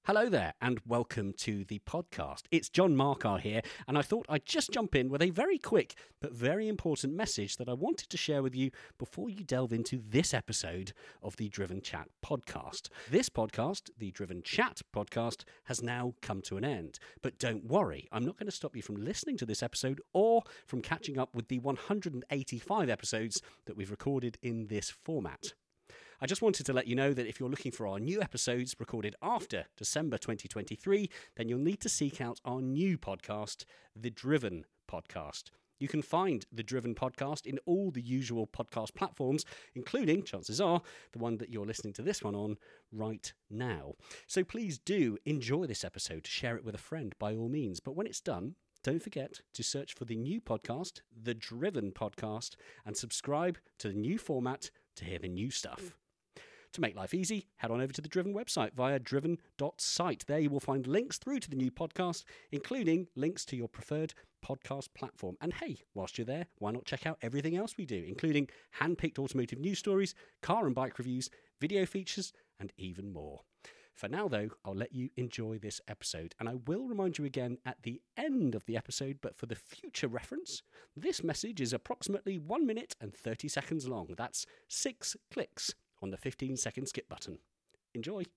Hello there, and welcome to the podcast. It's John Markar here, and I thought I'd just jump in with a very quick but very important message that I wanted to share with you before you delve into this episode of the Driven Chat podcast. This podcast, the Driven Chat podcast, has now come to an end. But don't worry, I'm not going to stop you from listening to this episode or from catching up with the 185 episodes that we've recorded in this format. I just wanted to let you know that if you're looking for our new episodes recorded after December 2023, then you'll need to seek out our new podcast, The Driven Podcast. You can find The Driven Podcast in all the usual podcast platforms, including, chances are, the one that you're listening to this one on right now. So please do enjoy this episode, share it with a friend by all means. But when it's done, don't forget to search for the new podcast, The Driven Podcast, and subscribe to the new format to hear the new stuff. To make life easy, head on over to the Driven website via driven.site. There you will find links through to the new podcast, including links to your preferred podcast platform. And hey, whilst you're there, why not check out everything else we do, including hand-picked automotive news stories, car and bike reviews, video features, and even more. For now, though, I'll let you enjoy this episode, and I will remind you again at the end of the episode, but for the future reference, this message is approximately 1 minute and 30 seconds long. That's 6 clicks on the 15-second skip button. Enjoy.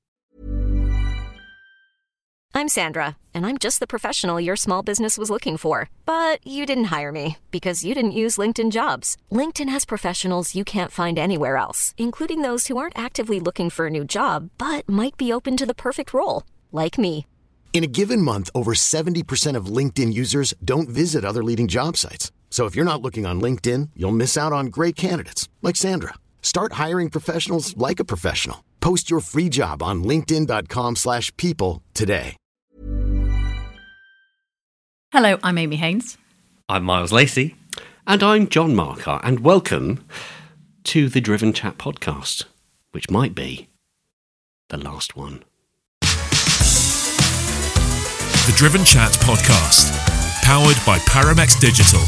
I'm Sandra, and I'm just the professional your small business was looking for. But you didn't hire me because you didn't use LinkedIn Jobs. LinkedIn has professionals you can't find anywhere else, including those who aren't actively looking for a new job, but might be open to the perfect role, like me. In a given month, over 70% of LinkedIn users don't visit other leading job sites. So if you're not looking on LinkedIn, you'll miss out on great candidates like Sandra. Start hiring professionals like a professional. Post your free job on linkedin.com/people today. Hello, I'm Amy Haynes. I'm Miles Lacey. And I'm John Markar, and welcome to the Driven Chat podcast, which might be the last one. The Driven Chat podcast, powered by Paramex Digital.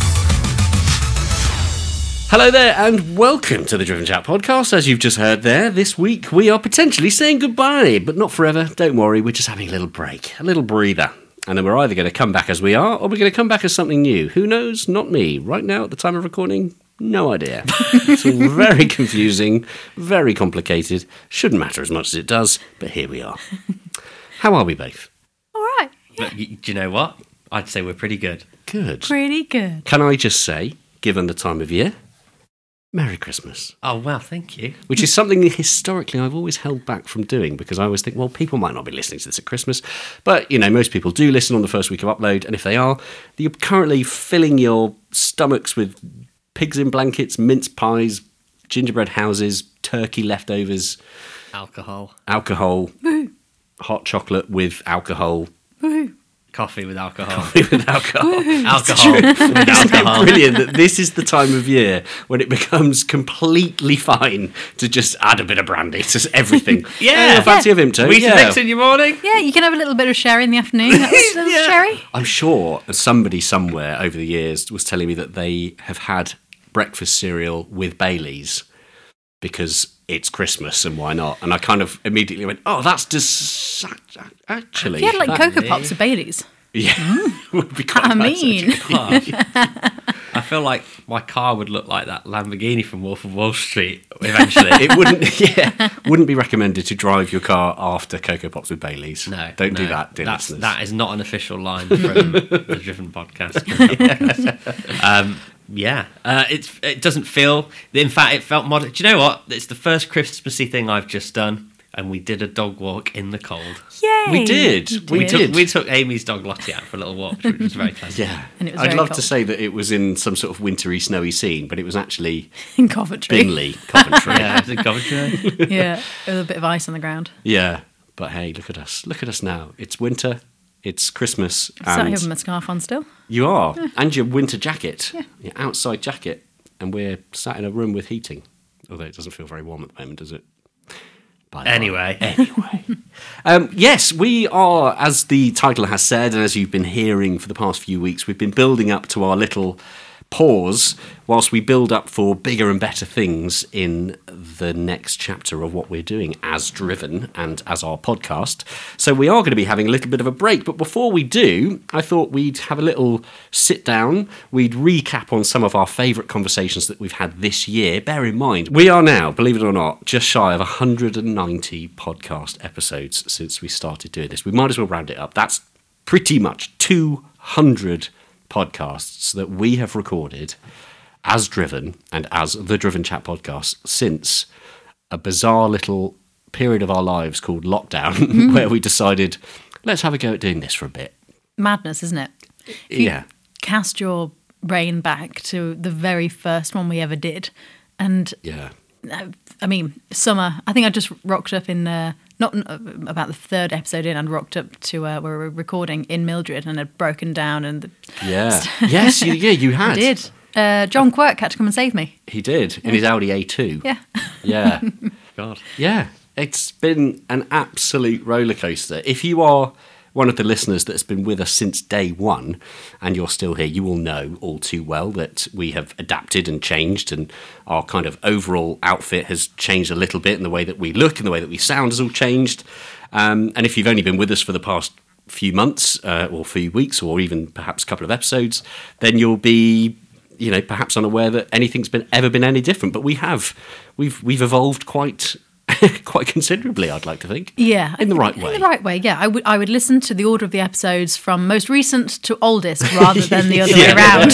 Hello there, and welcome to the Driven Chat podcast. As you've just heard there, this week we are potentially saying goodbye, but not forever. Don't worry, we're just having a little break, a little breather. And then we're either going to come back as we are, or we're going to come back as something new. Who knows? Not me. Right now, at the time of recording, no idea. It's all very confusing, very complicated. Shouldn't matter as much as it does, but here we are. How are we both? All right. But do you know what? I'd say we're pretty good. Good. Pretty good. Can I just say, given the time of year, Merry Christmas. Oh, wow, thank you. Which is something that historically I've always held back from doing, because I always think, well, people might not be listening to this at Christmas, but, you know, most people do listen on the first week of upload, and if they are, you're currently filling your stomachs with pigs in blankets, mince pies, gingerbread houses, turkey leftovers, Alcohol. Woo. hot chocolate with alcohol. Woo. Coffee with alcohol. With alcohol. Alcohol with Isn't it alcohol. brilliant that this is the time of year when it becomes completely fine to just add a bit of brandy to everything? Yeah. Hey, I fancy a Vimto. Weetabix in your morning? Yeah, you can have a little bit of sherry in the afternoon. That was a little sherry. I'm sure somebody somewhere over the years was telling me that they have had breakfast cereal with Baileys because it's Christmas and why not? And I kind of immediately went, oh, that's just actually. If you had like that- Cocoa Pops or Baileys. Yeah, would be quite I nice, mean. actually. I feel like my car would look like that Lamborghini from Wolf of Wall Street eventually. It wouldn't be recommended to drive your car after Cocoa Pops with Baileys. No. Don't do that, dear listeners. That is not an official line from the Driven podcast. It doesn't feel. In fact, it felt modern. Do you know what? It's the first Christmassy thing I've just done, and we did a dog walk in the cold. Yay! We did. We took Amy's dog Lottie out for a little walk, which was very pleasant. Yeah, And it was I'd very love to cold. say that it was in some sort of wintry, snowy scene, but it was actually In Coventry. Bingley, Coventry. Yeah, it's in Coventry. Yeah, with a bit of ice on the ground. Yeah, but hey, look at us. Look at us now. It's winter. It's Christmas. Sat here And with my scarf on still. you are. And your winter jacket. Your outside jacket. And we're sat in a room with heating. Although it doesn't feel very warm at the moment, does it? By the way. Anyway. Yes, we are, as the title has said, and as you've been hearing for the past few weeks, we've been building up to our little pause whilst we build up for bigger and better things in the next chapter of what we're doing as Driven and as our podcast. So we are going to be having a little bit of a break, but before we do, I thought we'd have a little sit down. We'd recap on some of our favourite conversations that we've had this year. Bear in mind, we are now, believe it or not, just shy of 190 podcast episodes since we started doing this. We might as well round it up. That's pretty much 200 podcasts that we have recorded as Driven and as the Driven Chat podcast since a bizarre little period of our lives called lockdown, where we decided, let's have a go at doing this for a bit. Madness, isn't it? If you cast your brain back to the very first one we ever did, and I mean, summer, I think I just rocked up in, not about the third episode in, and rocked up to where we were recording in Mildred and had broken down. And yes, you had. I did. John Quirk had to come and save me. He did, in his Audi A2. Yeah. Yeah. God. Yeah. It's been an absolute roller coaster. If you are one of the listeners that's been with us since day one and you're still here, you will know all too well that we have adapted and changed, and our kind of overall outfit has changed a little bit, and the way that we look and the way that we sound has all changed. And if you've only been with us for the past few months or few weeks or even perhaps a couple of episodes, then you'll be, you know, perhaps unaware that anything's ever been any different. But we've evolved quite considerably, I'd like to think. Yeah. In the right way. In the right way, yeah. I would listen to the order of the episodes from most recent to oldest rather than the other way around.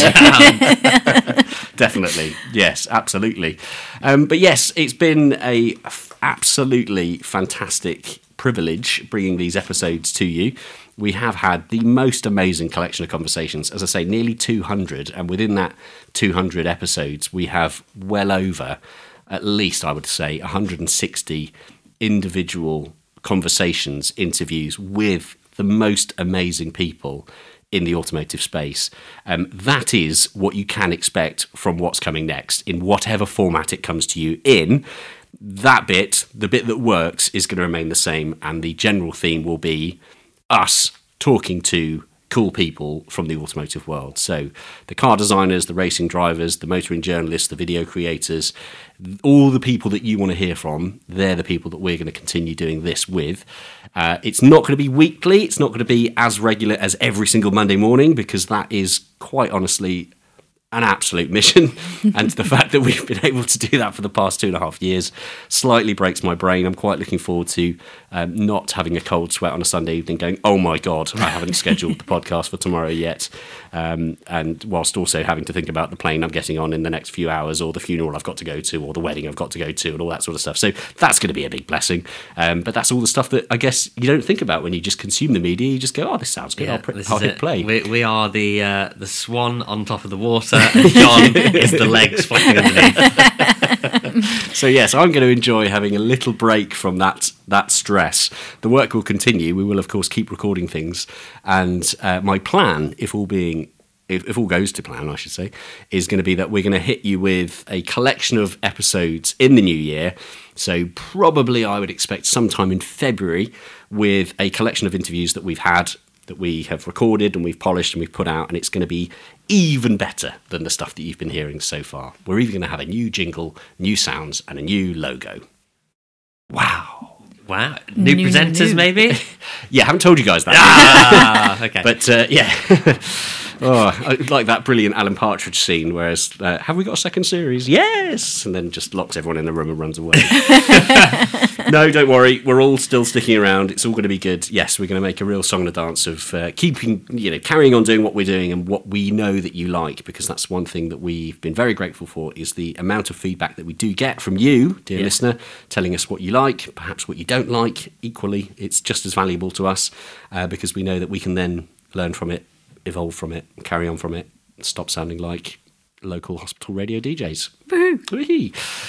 Definitely. Yes, absolutely. But yes, it's been a absolutely fantastic privilege bringing these episodes to you. We have had the most amazing collection of conversations. As I say, nearly 200. And within that 200 episodes, we have well over, at least I would say, 160 individual conversations, interviews with the most amazing people in the automotive space. That is what you can expect from what's coming next, in whatever format it comes to you in. That bit, the bit that works, is going to remain the same, and the general theme will be us talking to cool people from the automotive world. So the car designers, the racing drivers, the motoring journalists, the video creators, all the people that you want to hear from, they're the people that we're going to continue doing this with. It's not going to be weekly. It's not going to be as regular as every single Monday morning, because that is quite honestly an absolute mission. And the fact that we've been able to do that for the past 2.5 years slightly breaks my brain. I'm quite looking forward to not having a cold sweat on a Sunday evening going, oh my God, I haven't scheduled the podcast for tomorrow yet. And whilst also having to think about the plane I'm getting on in the next few hours, or the funeral I've got to go to, or the wedding I've got to go to, and all that sort of stuff. So that's going to be a big blessing. But that's all the stuff that I guess you don't think about when you just consume the media. You just go, oh, this sounds good. I'll hit play. We are the swan on top of the water, and John is the legs flapping underneath. So yes, I'm going to enjoy having a little break from that stress. The work will continue. We will, of course, keep recording things. And my plan, if all goes to plan, I should say, is going to be that we're going to hit you with a collection of episodes in the new year. So probably I would expect sometime in February, with a collection of interviews that we've had, that we have recorded and we've polished and we've put out, and it's going to be even better than the stuff that you've been hearing so far. We're even going to have a new jingle, new sounds, and a new logo. Wow. New presenters, maybe? Yeah, I haven't told you guys that. Okay. But yeah. Oh, I like that brilliant Alan Partridge scene, whereas, have we got a second series? Yes! And then just locks everyone in the room and runs away. No, don't worry. We're all still sticking around. It's all going to be good. Yes, we're going to make a real song and a dance of carrying on doing what we're doing and what we know that you like, because that's one thing that we've been very grateful for, is the amount of feedback that we do get from you, dear listener, telling us what you like, perhaps what you don't like. Equally, it's just as valuable to us, because we know that we can then learn from it, evolve from it, carry on from it, stop sounding like local hospital radio DJs. Woo-hoo.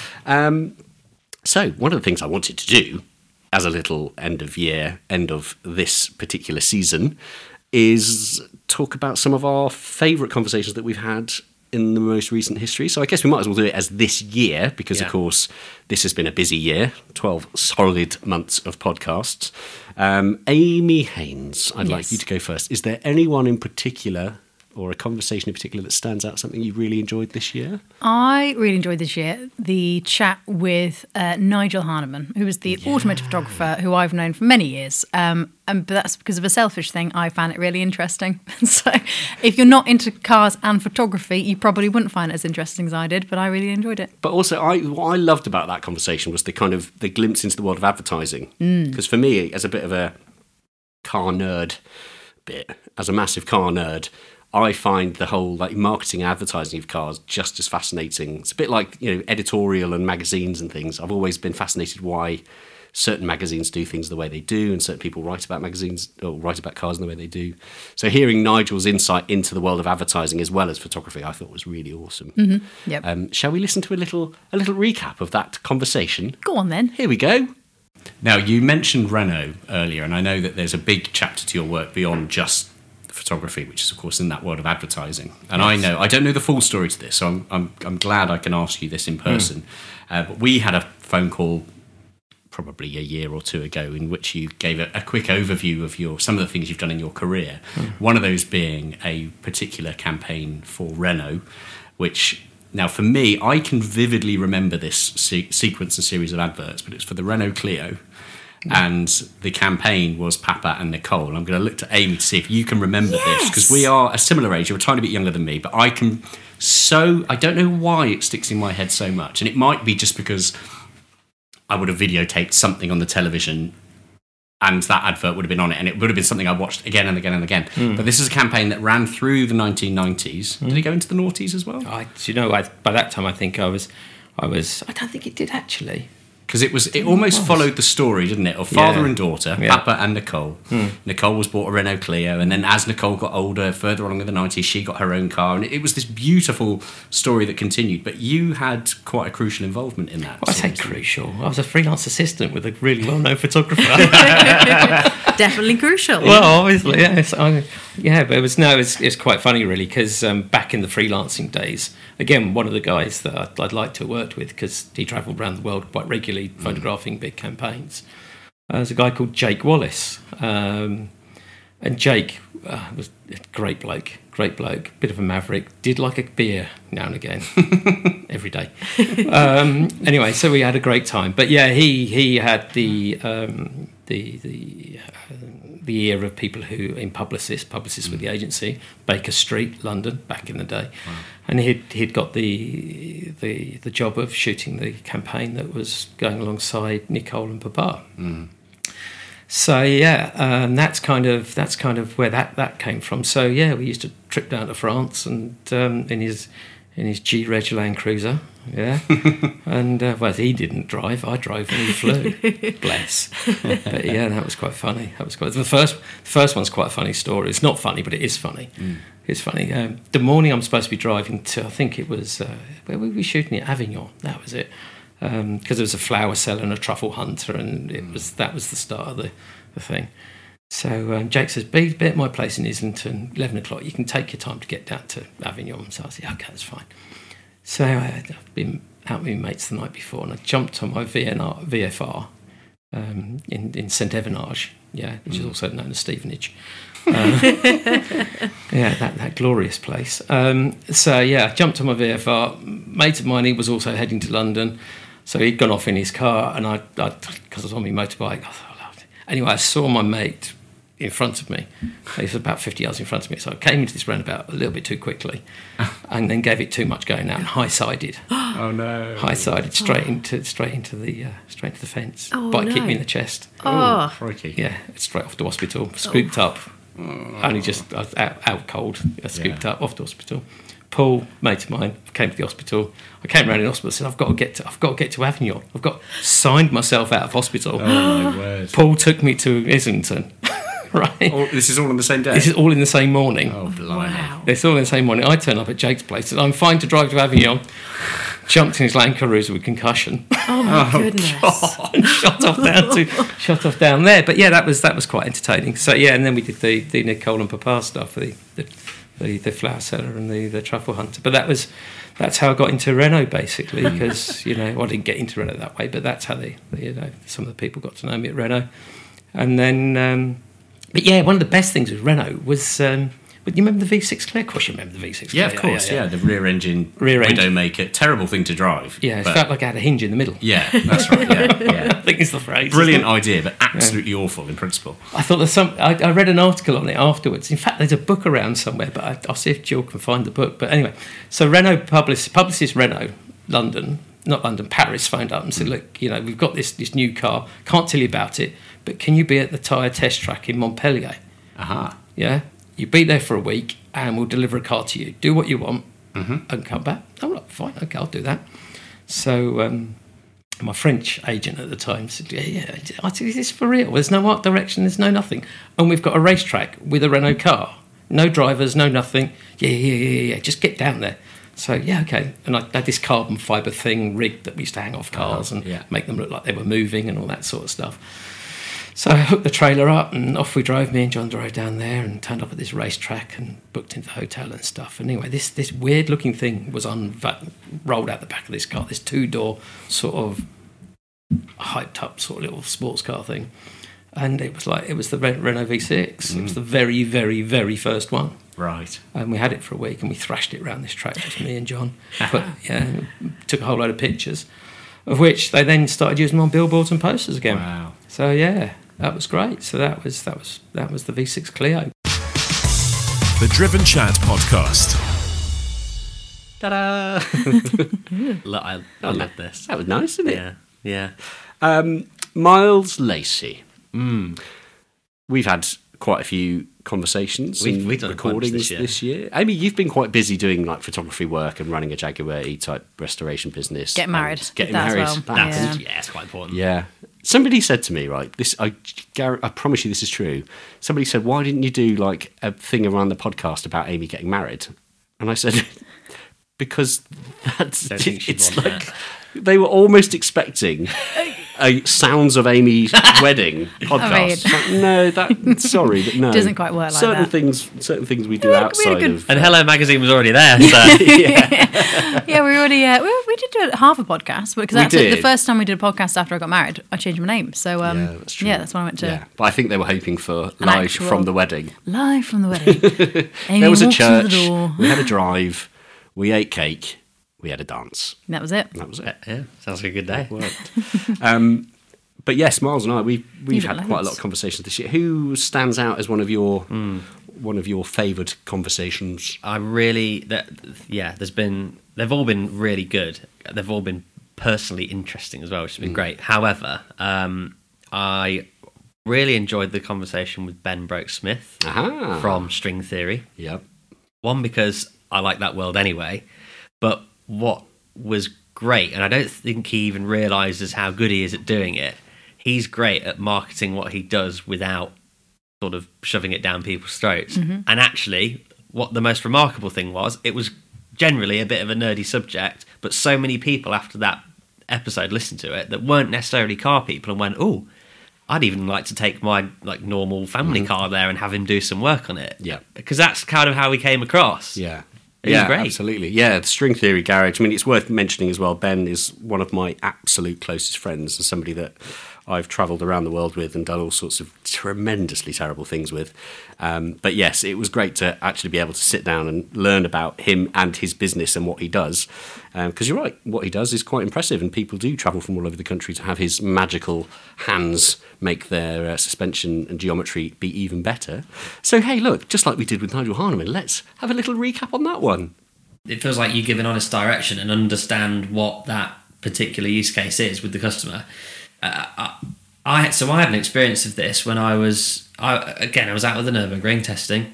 So one of the things I wanted to do as a little end of this particular season, is talk about some of our favourite conversations that we've had in the most recent history. So I guess we might as well do it as this year, because of course this has been a busy year, 12 solid months of podcasts. Amy Haynes, I'd like you to go first. Is there anyone in particular or a conversation in particular that stands out, something you really enjoyed this year? I really enjoyed this year the chat with Nigel Hahnemann, who was the automotive photographer who I've known for many years. But that's because of a selfish thing. I found it really interesting. So if you're not into cars and photography, you probably wouldn't find it as interesting as I did, but I really enjoyed it. But also, what I loved about that conversation was the glimpse into the world of advertising. Because for me, as a bit of a car nerd, as a massive car nerd, I find the whole marketing and advertising of cars just as fascinating. It's a bit like, editorial and magazines and things. I've always been fascinated why certain magazines do things the way they do, and certain people write about magazines or write about cars in the way they do. So hearing Nigel's insight into the world of advertising as well as photography, I thought was really awesome. Mm-hmm. Yep. Shall we listen to a little recap of that conversation? Go on then. Here we go. Now, you mentioned Renault earlier, and I know that there's a big chapter to your work beyond just photography, which is, of course, in that world of advertising. And I don't know the full story to this, so I'm glad I can ask you this in person. But we had a phone call probably a year or two ago in which you gave a quick overview of some of the things you've done in your career. One of those being a particular campaign for Renault, which... Now, for me, I can vividly remember this sequence and series of adverts, but it's for the Renault Clio, and the campaign was Papa and Nicole. I'm going to look to Amy to see if you can remember this, because we are a similar age. You're a tiny bit younger than me, but I don't know why it sticks in my head so much, and it might be just because I would have videotaped something on the television and that advert would have been on it, and it would have been something I watched again and again and again. But this is a campaign that ran through the 1990s. Did it go into the noughties as well? By that time, I think I was. I don't think it did actually. Because it almost followed the story, didn't it, of father and daughter, Papa and Nicole. Nicole was bought a Renault Clio, and then as Nicole got older, further along in the 90s, she got her own car, and it was this beautiful story that continued. But you had quite a crucial involvement in that. Well, I say crucial. I was a freelance assistant with a really well-known photographer. Definitely crucial. Well, obviously, yes. But it was quite funny, really, because back in the freelancing days, again, one of the guys that I'd like to have worked with, because he travelled around the world quite regularly photographing big campaigns, there's a guy called Jake Wallace. And Jake was a great bloke, bit of a maverick, did like a beer now and again, every day. Anyway, so we had a great time. But yeah, he had the ear of people who, in publicists with the agency, Baker Street, London, back in the day. Wow. And he'd got the job of shooting the campaign that was going alongside Nicole and Papa. So that's kind of where that came from. So yeah, we used to trip down to France and in his G-Reg Land Cruiser. Yeah, and he didn't drive. I drove and he flew. Bless. But yeah, that was quite funny. The first one's quite a funny story. It's not funny, but it is funny. It's funny. The morning I'm supposed to be driving to, I think it was where were we shooting it? Avignon. That was it. Because there was a flower seller and a truffle hunter, and that was the start of the thing. So Jake says, be at my place in Islington, 11 o'clock. You can take your time to get down to Avignon. So I said, okay, that's fine. So I'd been out with my mates the night before, and I jumped on my VFR in St Evenage, which is also known as Stevenage. That glorious place. I jumped on my VFR. Mate of mine, he was also heading to London, so he'd gone off in his car, and I because I was on my motorbike, I thought, anyway, I saw my mate in front of me. He was about 50 yards in front of me, so I came into this roundabout a little bit too quickly, and then gave it too much going out and high-sided. Oh no! High-sided straight into the fence. Bike hit me in the chest. Oh, crikey! Yeah, straight off to hospital. Scooped up. Only just I was out cold. I scooped up off to hospital. Paul, mate of mine, came to the hospital. I came around in hospital and said, I've got to get to Avignon. Signed myself out of hospital. Oh my word! Paul took me to Islington. Right. This is all on the same day? This is all in the same morning. Oh, blimey. Wow. It's all in the same morning. I turn up at Jake's place and I'm fine to drive to Avignon. Jumped in his Land Cruiser with concussion. Oh my goodness. And shot off down there. But yeah, that was quite entertaining. So yeah, and then we did the Nicole and Papa stuff, the flower seller and the truffle hunter. But that's how I got into Renault, basically, because I didn't get into Renault that way, but that's how some of the people got to know me at Renault. And then but yeah, one of the best things with Renault was But you remember the V6 Clio? Of course you remember the V6 Clio. Yeah, of course, yeah. The rear engine Widowmaker. Terrible thing to drive. Yeah, it felt like it had a hinge in the middle. Yeah, that's right, yeah. I think it's the phrase. Brilliant idea, but absolutely awful in principle. I thought I read an article on it afterwards. In fact, there's a book around somewhere, but I'll see if Jill can find the book. But anyway, so Renault publicist Renault, Paris phoned up and said, look, we've got this new car, can't tell you about it, but can you be at the tyre test track in Montpellier? Aha. Yeah? You be there for a week and we'll deliver a car to you. Do what you want and come back. I'm like, fine, okay, I'll do that. So my French agent at the time said, yeah, I said, is this for real? There's no art direction, there's no nothing. And we've got a racetrack with a Renault car. No drivers, no nothing. Yeah, just get down there. So, yeah, okay. And I had this carbon fibre thing rigged that we used to hang off cars and make them look like they were moving and all that sort of stuff. So I hooked the trailer up and off we drove. Me and John drove down there and turned up at this racetrack and booked into the hotel and stuff. Anyway, this weird-looking thing was rolled out the back of this car, this two-door sort of hyped-up sort of little sports car thing. And it was the Renault V6. It was the very, very, very first one. Right. And we had it for a week and we thrashed it around this track, just me and John. Took a whole load of pictures, of which they then started using them on billboards and posters again. Wow. So, yeah, that was great. So that was the V6 Clio. The Driven Chat Podcast. Ta-da! I love this. That was nice, isn't it? Yeah. Miles Lacey. We've had quite a few conversations we've done recordings this year. Amy, you've been quite busy doing like photography work and running a Jaguar E-Type restoration business. Getting married. That happened. Yeah, it's quite important. Yeah. Somebody said to me, right, I promise you this is true. Somebody said, why didn't you do like a thing around the podcast about Amy getting married? And I said, because it's like they were almost expecting a Sounds of Amy wedding podcast. Sorry, but no. It doesn't quite work like that. Certain things we do outside of... And Hello Magazine was already there. So. Yeah, we already... we did do half a podcast, because actually the first time we did a podcast after I got married, I changed my name. So, that's true. Yeah, that's when I went to... Yeah. But I think they were hoping for live from the wedding. Live from the wedding. Amy there was a walks church, through the door. we had a drive, we ate cake, we had a dance. That was it. Yeah, sounds like a good day. It worked. But yes, Miles and I, we've had quite a lot of conversations this year. Who stands out as one of your favoured conversations? They've all been really good. They've all been personally interesting as well, which has been great. However, I really enjoyed the conversation with Ben Broke-Smith from String Theory. Yep. One, because I like that world anyway, but what was great, and I don't think he even realises how good he is at doing it, he's great at marketing what he does without sort of shoving it down people's throats. And actually, what the most remarkable thing was, it was generally a bit of a nerdy subject, but so many people after that episode listened to it that weren't necessarily car people and went, oh, I'd even like to take my like normal family car there and have him do some work on it. Yeah. Because that's kind of how we came across. Yeah. Yeah, great. Absolutely. Yeah, the String Theory Garage. I mean, it's worth mentioning as well, Ben is one of my absolute closest friends and somebody that I've travelled around the world with and done all sorts of tremendously terrible things with. But yes, it was great to actually be able to sit down and learn about him and his business and what he does. Because you're right, what he does is quite impressive, and people do travel from all over the country to have his magical hands make their suspension and geometry be even better. So, hey, look, just like we did with Nigel Harneman, let's have a little recap on that one. It feels like you give an honest direction and understand what that particular use case is with the customer. I had an experience of this when I was out at the Nürburgring testing,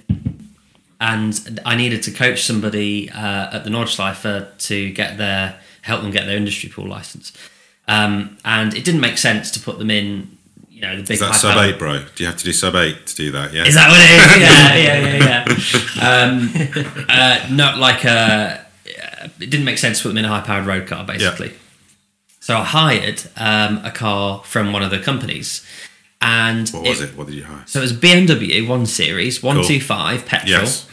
and I needed to coach somebody at the Nordschleife to help them get their industry pool license, and it didn't make sense to put them in, the big. Is that sub 8, bro? Do you have to do sub 8 to do that? Yeah. Is that what it is? Yeah. Not like it didn't make sense to put them in a high-powered road car, basically. Yeah. So I hired a car from one of the companies. And what was it? What did you hire? So it was a BMW 1 Series, 125 petrol. Yes.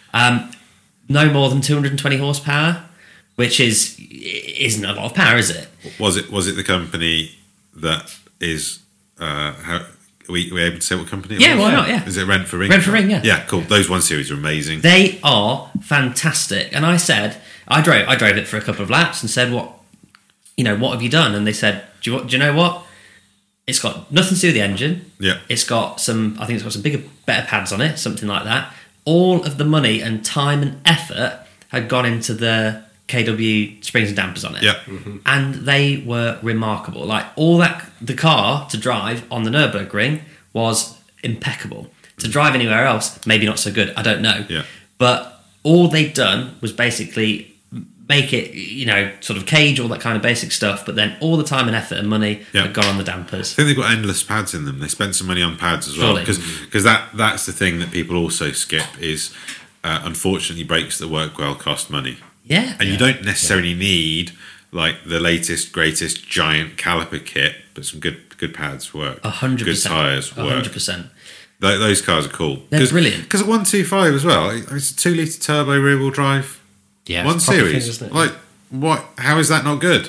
No more than 220 horsepower, which isn't a lot of power, is it? Was it the company that is we able to say what company it Yeah, was? why not? Yeah. Is it Rent for Ring? Rent for Ring, yeah. Yeah, cool. Those 1 Series are amazing. They are fantastic. And I said, I drove it for a couple of laps and said, what have you done? And they said, do you know what? It's got nothing to do with the engine. Yeah. It's got some bigger, better pads on it, something like that. All of the money and time and effort had gone into the KW springs and dampers on it. Yeah. And they were remarkable. Like all that, the car to drive on the Nürburgring was impeccable. To drive anywhere else, maybe not so good. I don't know. Yeah. But all they'd done was basically make it, sort of cage, all that kind of basic stuff. But then all the time and effort and money had gone on the dampers. I think they've got endless pads in them. They spent some money on pads as well. Because that's the thing that people also skip is, unfortunately, brakes that work well cost money. Yeah. And you don't necessarily need like the latest, greatest giant caliper kit, but some good pads work. 100%. Good tyres work. 100%. Those cars are cool. They're brilliant. Because at 125 as well, it's a 2 litre turbo rear wheel drive. Yeah, 1 Series. Thing, like, what? How is that not good?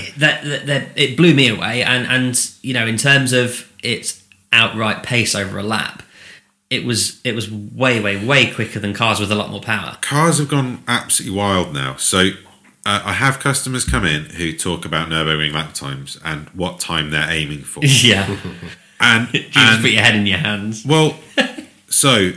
It blew me away. And in terms of its outright pace over a lap, it was way, way, way quicker than cars with a lot more power. Cars have gone absolutely wild now. So I have customers come in who talk about Nürburgring lap times and what time they're aiming for. Yeah. And you just put your head in your hands. Well, so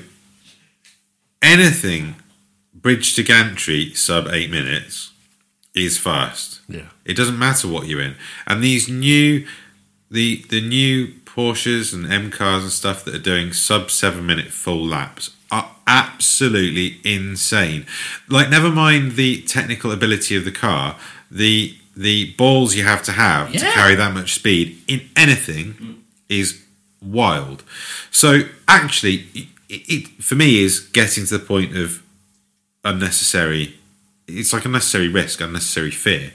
anything bridge to gantry sub 8 minutes is fast. Yeah. It doesn't matter what you're in. And these new the new Porsches and M cars and stuff that are doing sub 7 minute full laps are absolutely insane. Like, never mind the technical ability of the car, the balls you have to carry that much speed in anything is wild. So actually, it for me is getting to the point of unnecessary. It's like unnecessary risk, unnecessary fear.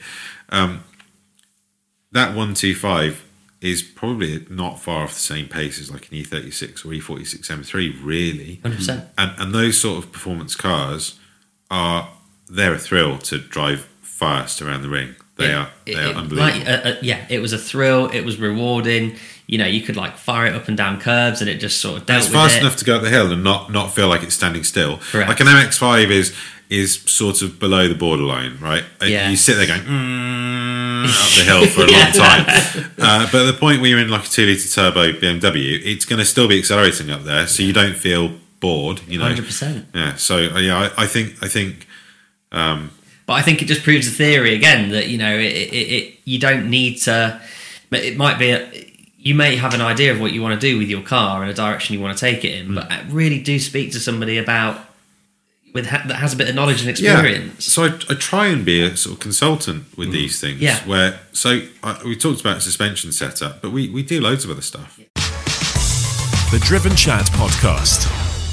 That 125 is probably not far off the same pace as like an E36 or E46 M3, really. 100%. And those sort of performance cars they're a thrill to drive fast around the ring. They are unbelievable. It was a thrill. It was rewarding. You could like fire it up and down curves, and it just sort of dealt with it. It's fast enough to go up the hill and not feel like it's standing still. Correct. Like an MX-5 is sort of below the borderline, right? Yeah. You sit there going up the hill for a long time. But at the point where you're in like a 2 litre turbo BMW, it's going to still be accelerating up there, so you don't feel bored. 100%. Yeah. So I think. But I think it just proves the theory again that you don't need to. It might be you may have an idea of what you want to do with your car and a direction you want to take it in, but really do speak to somebody that has a bit of knowledge and experience. Yeah. So I try and be a sort of consultant with these things. Yeah. We talked about suspension setup, but we do loads of other stuff. The Driven Chat Podcast.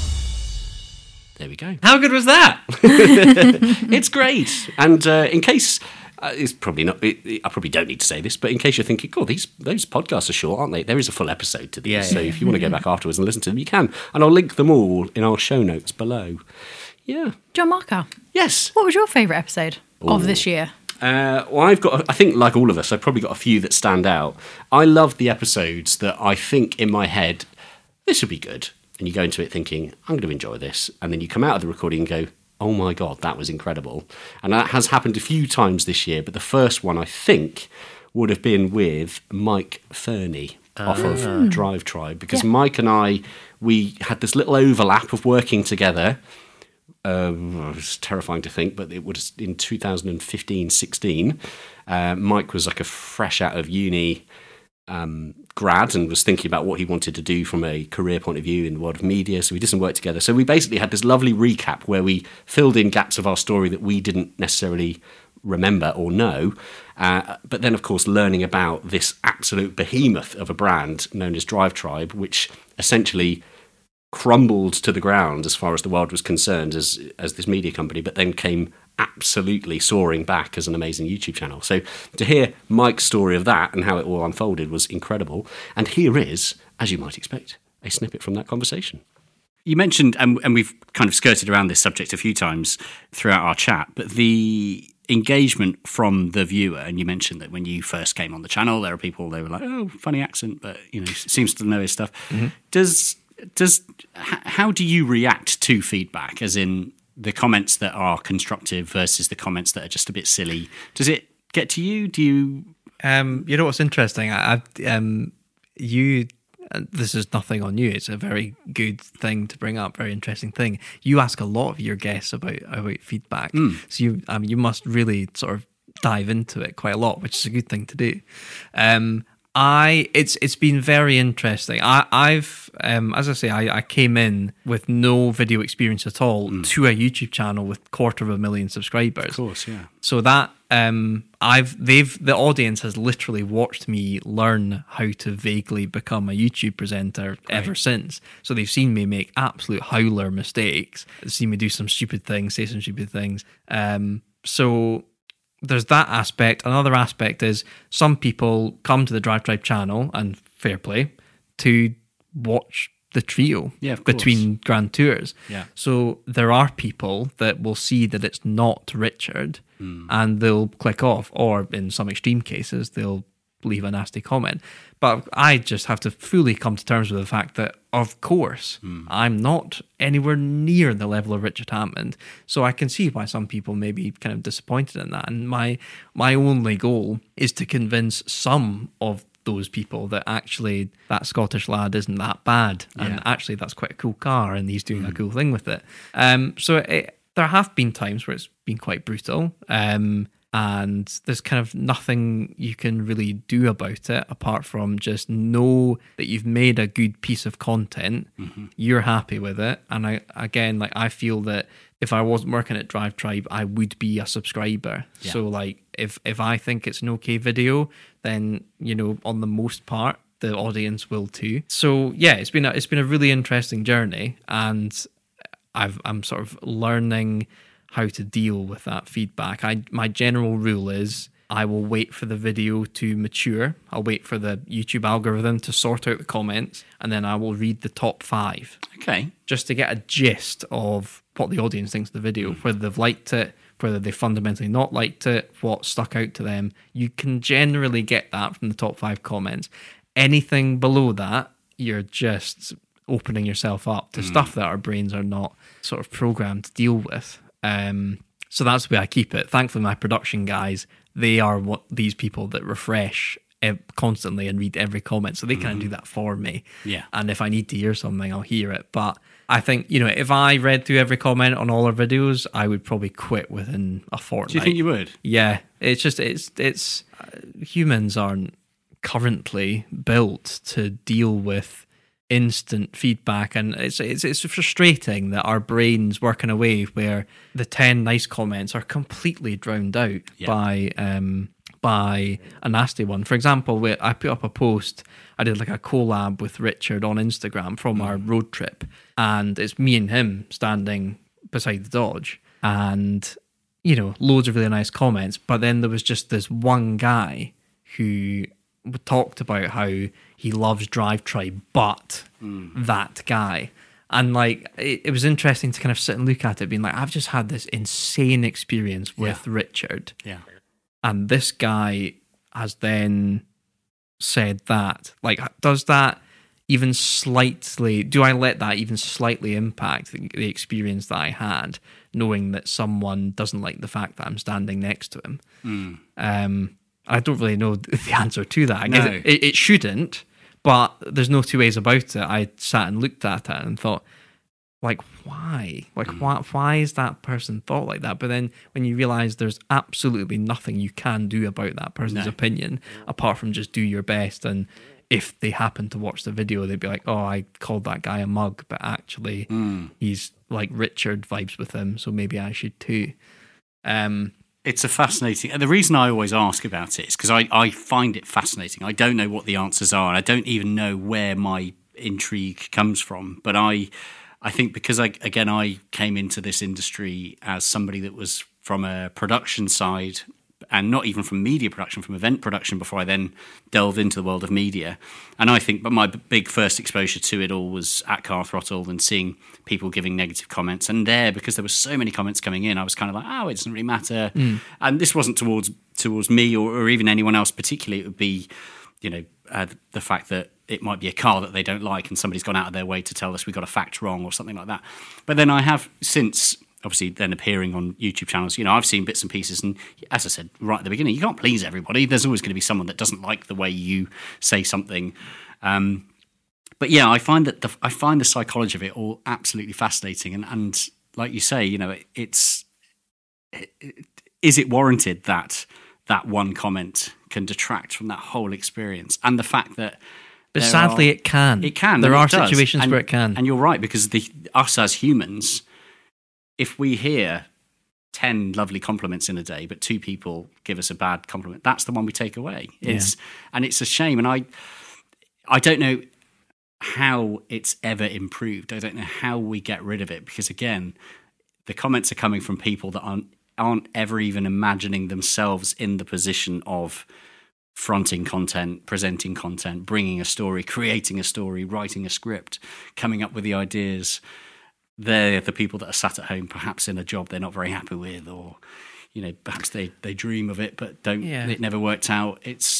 There we go. How good was that? It's great. And in case it's probably not. I probably don't need to say this, but in case you're thinking, "Cool, those podcasts are short, aren't they?" There is a full episode to these, so if you want to go back afterwards and listen to them, you can. And I'll link them all in our show notes below. Yeah. John Marker. Yes. What was your favourite episode of this year? Well, I've got. I think, like all of us, I've probably got a few that stand out. I love the episodes that I think in my head, this would be good. And you go into it thinking, I'm going to enjoy this. And then you come out of the recording and go, oh my God, that was incredible. And that has happened a few times this year. But the first one, I think, would have been with Mike Fernie off of Drive Tribe. Because Mike and I, we had this little overlap of working together. It was terrifying to think, but it was in 2015-16. Mike was like a fresh out of uni grad and was thinking about what he wanted to do from a career point of view in the world of media, so we did some work together. So we basically had this lovely recap where we filled in gaps of our story that we didn't necessarily remember or know, but then of course learning about this absolute behemoth of a brand known as Drive Tribe, which essentially crumbled to the ground as far as the world was concerned as this media company, but then came absolutely soaring back as an amazing YouTube channel. So to hear Mike's story of that and how it all unfolded was incredible. And here is, as you might expect, a snippet from that conversation. You mentioned, and we've kind of skirted around this subject a few times throughout our chat, but the engagement from the viewer, and you mentioned that when you first came on the channel, there are people, they were like, oh, funny accent, but seems to know his stuff. How do you react to feedback, as in the comments that are constructive versus the comments that are just a bit silly? Does it get to you? Do you you know what's interesting, this is nothing on you, it's a very good thing to bring up, very interesting thing. You ask a lot of your guests about feedback, so you must really sort of dive into it quite a lot, which is a good thing to do. It's been very interesting. I've as I say, I came in with no video experience at all to a YouTube channel with 250,000 subscribers. Of course, yeah. So that the audience has literally watched me learn how to vaguely become a YouTube presenter ever since. So they've seen me make absolute howler mistakes, seen me do some stupid things, say some stupid things. So there's that aspect. Another aspect is some people come to the Drive Tribe channel, and fair play, to watch the trio between Grand Tours. Yeah. So there are people that will see that it's not Richard and they'll click off, or in some extreme cases, they'll leave a nasty comment. But I just have to fully come to terms with the fact that, of course, I'm not anywhere near the level of Richard Hammond. So I can see why some people may be kind of disappointed in that. And my only goal is to convince some of those people that actually that Scottish lad isn't that bad, and actually that's quite a cool car, and he's doing a cool thing with it. There have been times where it's been quite brutal, and there's kind of nothing you can really do about it apart from just know that you've made a good piece of content, you're happy with it. And I feel that if I wasn't working at Drive Tribe, I would be a subscriber. Yeah. So like if I think it's an okay video, then on the most part the audience will too. So yeah, it's been a really interesting journey, and I'm sort of learning how to deal with that feedback. My general rule is I will wait for the video to mature. I'll wait for the YouTube algorithm to sort out the comments, and then I will read the top 5. Okay. Just to get a gist of what the audience thinks of the video, whether they've liked it, whether they fundamentally not liked it, what stuck out to them. You can generally get that from the top 5 comments. Anything below that, you're just opening yourself up to stuff that our brains are not sort of programmed to deal with. So that's the way I keep it. Thankfully, my production guys, they are these people that refresh constantly and read every comment, so they kind of do that for me. Yeah. And if I need to hear something, I'll hear it. But I think, if I read through every comment on all our videos, I would probably quit within a fortnight. Do you think you would? Yeah. It's just, it's humans aren't currently built to deal with instant feedback, and it's frustrating that our brains work in a way where the 10 nice comments are completely drowned out by a nasty one. For example, I put up a post, I did like a collab with Richard on Instagram from our road trip, and it's me and him standing beside the Dodge, and loads of really nice comments, but then there was just this one guy who talked about how he loves Drive Tribe, but that guy. And like, it was interesting to kind of sit and look at it, being like, I've just had this insane experience with Richard. Yeah. And this guy has then said that. Like, does that even slightly, do I let that even slightly impact the experience that I had, knowing that someone doesn't like the fact that I'm standing next to him? I don't really know the answer to that. I guess it shouldn't, but there's no two ways about it. I sat and looked at it and thought, like, why? Like, why is that person thought like that? But then when you realise there's absolutely nothing you can do about that person's opinion, apart from just do your best. And if they happen to watch the video, they'd be like, oh, I called that guy a mug, but actually he's like Richard vibes with him, so maybe I should too. It's a fascinating... And the reason I always ask about it is because I find it fascinating. I don't know what the answers are, and I don't even know where my intrigue comes from. But I think because, I came into this industry as somebody that was from a production side and not even from media production, from event production, before I then delved into the world of media. And I think, but my big first exposure to it all was at Car Throttle and seeing people giving negative comments. And there, because there were so many comments coming in, I was kind of like, oh, it doesn't really matter. And this wasn't towards me or even anyone else particularly. It would be, the fact that it might be a car that they don't like and somebody's gone out of their way to tell us we got a fact wrong or something like that. But then I have since, obviously, then appearing on YouTube channels, I've seen bits and pieces, and as I said right at the beginning, you can't please everybody. There's always going to be someone that doesn't like the way you say something. But yeah, I find the psychology of it all absolutely fascinating, and like you say, is it warranted that one comment can detract from that whole experience, and the fact that. But sadly, it can. It can. There are situations where it can, and you're right, because us as humans. If we hear 10 lovely compliments in a day, but 2 people give us a bad compliment, that's the one we take away. And it's a shame. And I don't know how it's ever improved. I don't know how we get rid of it, because again, the comments are coming from people that aren't ever even imagining themselves in the position of fronting content, presenting content, bringing a story, creating a story, writing a script, coming up with the ideas. They're the people that are sat at home, perhaps in a job they're not very happy with, or perhaps they dream of it but don't. Yeah. It never worked out.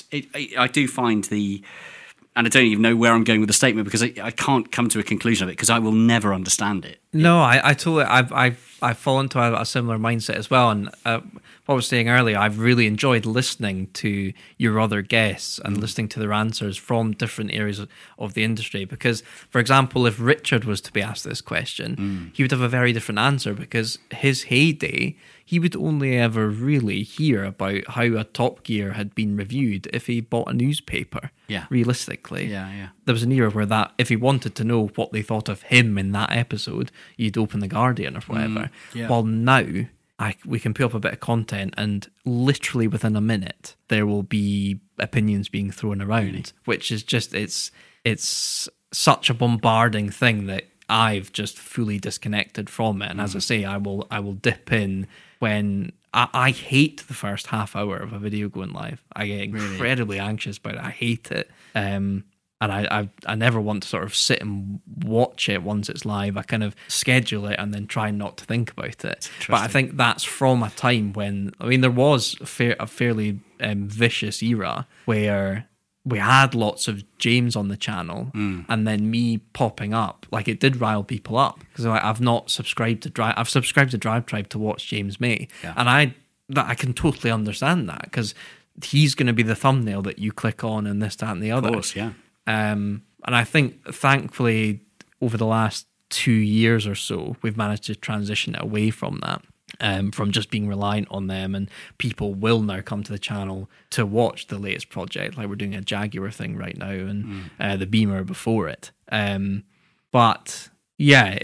I do find and I don't even know where I'm going with the statement, because I can't come to a conclusion of it, because I will never understand it. No, I totally. I've fallen into a similar mindset as well. And what I was saying earlier, I've really enjoyed listening to your other guests and listening to their answers from different areas of the industry. Because, for example, if Richard was to be asked this question, he would have a very different answer, because his heyday, he would only ever really hear about how a Top Gear had been reviewed if he bought a newspaper. Yeah. Realistically. Yeah. There was an era where that, if he wanted to know what they thought of him in that episode, you'd open The Guardian or whatever. While now, we can put up a bit of content, and literally within a minute, there will be opinions being thrown around, which is just, it's such a bombarding thing that I've just fully disconnected from it. And as I say, I will dip in when I hate the first half hour of a video going live. I get incredibly anxious about it. I hate it. And I never want to sort of sit and watch it once it's live. I kind of schedule it and then try not to think about it. But I think that's from a time when, there was a fairly vicious era where we had lots of James on the channel, and then me popping up. Like, it did rile people up, because I've not subscribed to Drive. I've subscribed to Drive Tribe to watch James May, and I can totally understand that, because he's going to be the thumbnail that you click on, and this, that, and the other. Of course, yeah. And I think, thankfully, over the last 2 years or so, we've managed to transition it away from that. From just being reliant on them, and people will now come to the channel to watch the latest project. Like, we're doing a Jaguar thing right now, and the Beamer before it. But yeah,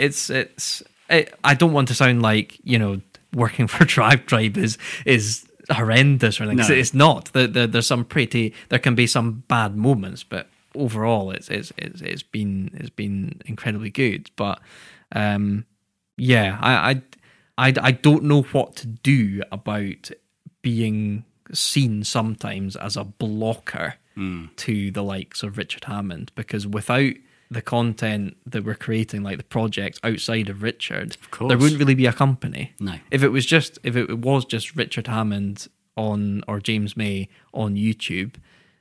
I don't want to sound like working for Drive Tribe is horrendous or anything. No. It's not. There's some there can be some bad moments, but overall, it's been incredibly good. But I don't know what to do about being seen sometimes as a blocker to the likes of Richard Hammond, because without the content that we're creating, like the projects outside of Richard, there wouldn't really be a company. No. If it was just Richard Hammond or James May on YouTube,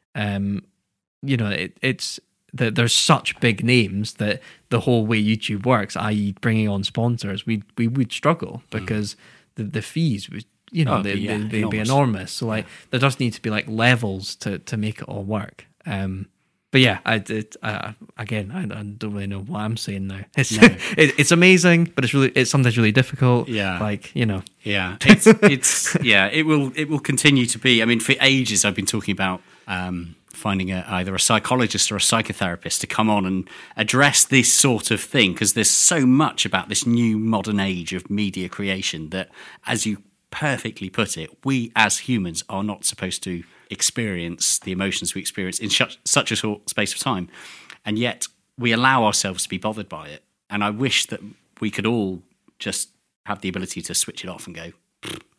there's such big names that the whole way YouTube works, i.e. bringing on sponsors, we would struggle, because the fees would, they'd be enormous. So there does need to be like levels to make it all work. But yeah, I don't really know what I'm saying now. It's amazing, but it's sometimes really difficult. Yeah, Yeah, it will continue to be. I mean, for ages I've been talking about finding either a psychologist or a psychotherapist to come on and address this sort of thing, because there's so much about this new modern age of media creation that, as you perfectly put it, we as humans are not supposed to experience the emotions we experience in such a short space of time, and yet we allow ourselves to be bothered by it. And I wish that we could all just have the ability to switch it off and go,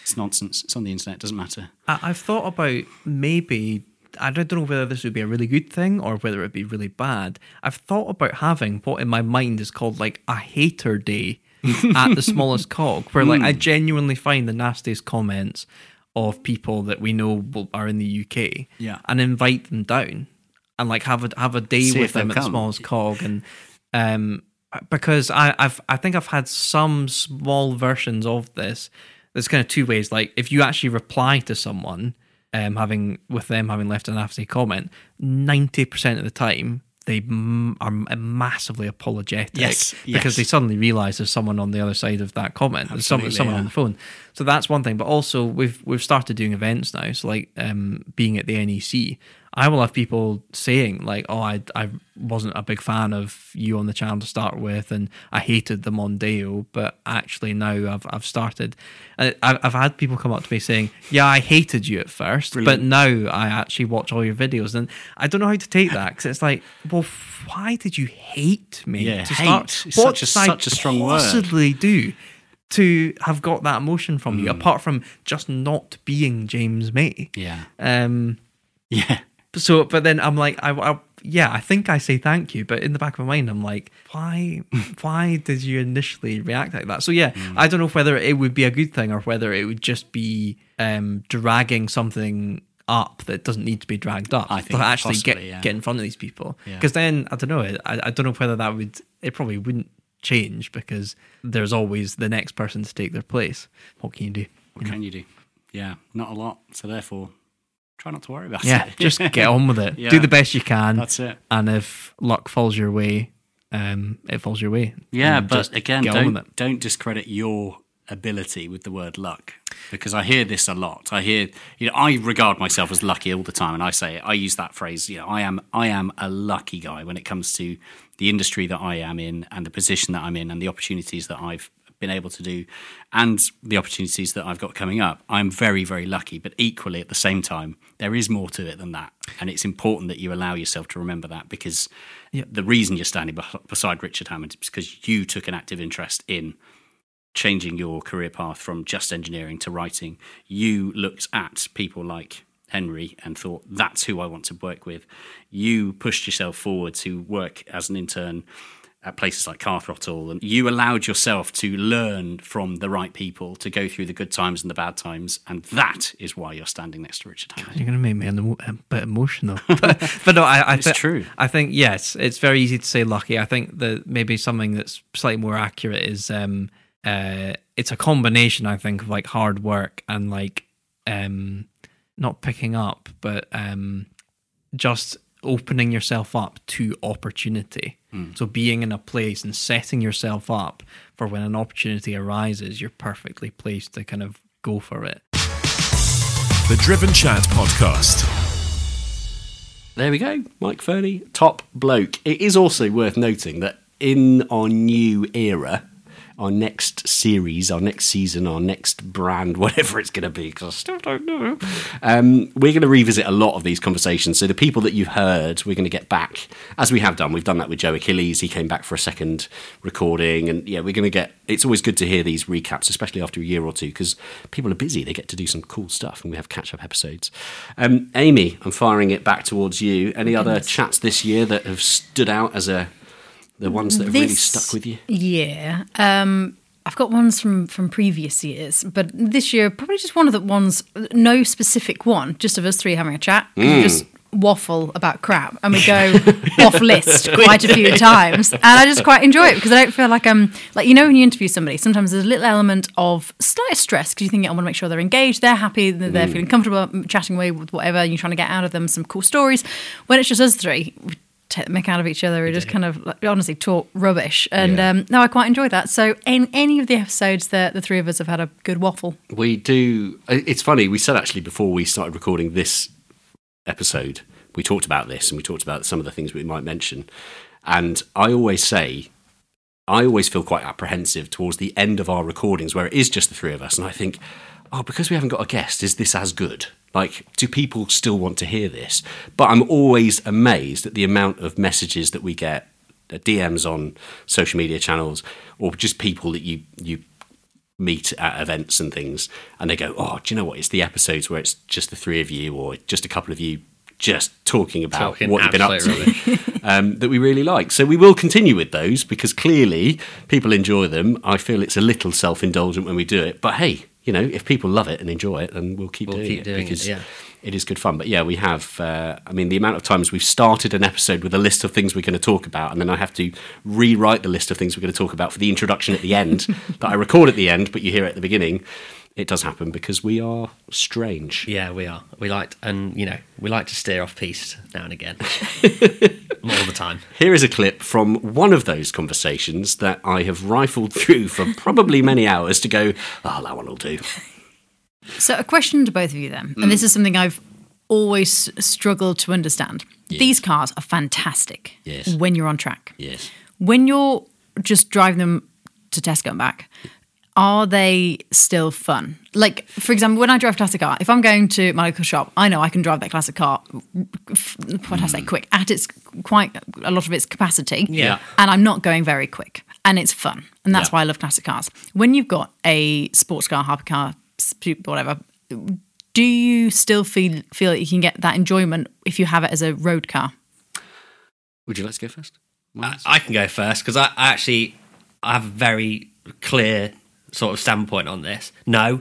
It's nonsense. It's on the internet. It doesn't matter. I've thought about maybe, I don't know whether this would be a really good thing or whether it would be really bad. I've thought about having what in my mind is called like a hater day at the smallest cog, where like I genuinely find the nastiest comments of people that we know are in the UK, and invite them down and like have a day with them at the smallest cog, and because I think I've had some small versions of this. There's kind of two ways. Like if you actually reply to someone, having left a nasty comment, 90% of the time they are massively apologetic, because they suddenly realise there's someone on the other side of that comment. There's someone on the phone. So that's one thing. But also we've started doing events now. So like being at the NEC, I will have people saying like, "Oh, I wasn't a big fan of you on the channel to start with, and I hated the Mondeo, but actually now I've started." I've had people come up to me saying, "Yeah, I hated you at first, but now I actually watch all your videos," and I don't know how to take that, because it's like, well, why did you hate me? Yeah, to hate start? is such a strong word. Possibly do to have got that emotion from you, apart from just not being James May. Yeah. Yeah. So, but then I'm like, I think I say thank you, but in the back of my mind, I'm like, why did you initially react like that? So yeah, I don't know whether it would be a good thing or whether it would just be dragging something up that doesn't need to be dragged up. I think to actually possibly, get in front of these people. Because then, I don't know, I don't know whether it probably wouldn't change, because there's always the next person to take their place. What can you do? What can you do? Yeah, not a lot. So therefore, try not to worry about it. Yeah, just get on with it. Yeah. Do the best you can. That's it. And if luck falls your way, it falls your way. Yeah, and but again, don't discredit your ability with the word luck, because I hear this a lot. I regard myself as lucky all the time, and I use that phrase. I am a lucky guy when it comes to the industry that I am in, and the position that I'm in, and the opportunities that I've been able to do, and the opportunities that I've got coming up. I'm very, very lucky, but equally at the same time, there is more to it than that. And it's important that you allow yourself to remember that, because the reason you're standing beside Richard Hammond is because you took an active interest in changing your career path from just engineering to writing. You looked at people like Henry and thought, that's who I want to work with. You pushed yourself forward to work as an intern at places like Car Throttle, and you allowed yourself to learn from the right people, to go through the good times and the bad times, and that is why you're standing next to Richard Hammond. You're going to make me a bit emotional. but no, it's true. I think, yes, it's very easy to say lucky. I think that maybe something that's slightly more accurate is it's a combination, I think, of like hard work and like not picking up, but just opening yourself up to opportunity. So being in a place and setting yourself up for when an opportunity arises, you're perfectly placed to kind of go for it. The Driven Chat Podcast. There we go. Mike Fernie, top bloke. It is also worth noting that in our new era, our next series, our next season, our next brand, whatever it's going to be, because I still don't know, we're going to revisit a lot of these conversations. So the people that you've heard, we're going to get back, as we have done. We've done that with Joe Achilles. He came back for a second recording. And yeah, we're going to get, it's always good to hear these recaps, especially after a year or two, because people are busy. They get to do some cool stuff, and we have catch-up episodes. Amy, I'm firing it back towards you. Any other chats this year that have stood out as the ones that have really stuck with you? Yeah. I've got ones from previous years, but this year, probably just one of the ones, no specific one, just of us three having a chat. We just waffle about crap, and we go off list quite a few times. And I just quite enjoy it, because I don't feel like like, when you interview somebody, sometimes there's a little element of slight stress, because you think, I want to make sure they're engaged, they're happy, that they're feeling comfortable chatting away with whatever, and you're trying to get out of them some cool stories. When it's just us three, take the mick out of each other. We just kind of honestly talk rubbish, and no, I quite enjoy that. So in any of the episodes, the three of us have had a good waffle. We do. It's funny, we said actually before we started recording this episode, we talked about this, and we talked about some of the things we might mention, and I always feel quite apprehensive towards the end of our recordings where it is just the three of us, and I think, because we haven't got a guest, is this as good? Like, do people still want to hear this? But I'm always amazed at the amount of messages that we get, DMs on social media channels, or just people that you meet at events and things, and they go, "Oh, do you know what? It's the episodes where it's just the three of you, or just a couple of you, just talking about what you've been up to," that we really like. So we will continue with those because clearly people enjoy them. I feel it's a little self-indulgent when we do it, but hey, if people love it and enjoy it, then we'll keep doing it because it is good fun. But yeah, we have, the amount of times we've started an episode with a list of things we're going to talk about, and then I have to rewrite the list of things we're going to talk about for the introduction at the end that I record at the end, but you hear it at the beginning. It does happen because we are strange. Yeah, we are. We like to steer off piste now and again. All the time. Here is a clip from one of those conversations that I have rifled through for probably many hours to go, oh, that one will do. So a question to both of you then, and this is something I've always struggled to understand. Yes. These cars are fantastic when you're on track. Yes. When you're just driving them to Tesco and back, are they still fun? Like, for example, when I drive a classic car, if I'm going to my local shop, I know I can drive that classic car, what I say, quick, at its quite a lot of its capacity. Yeah. And I'm not going very quick. And it's fun. And that's why I love classic cars. When you've got a sports car, hypercar, whatever, do you still feel that you can get that enjoyment if you have it as a road car? Would you like to go first? I can go first because I have a very clear sort of standpoint on this. No.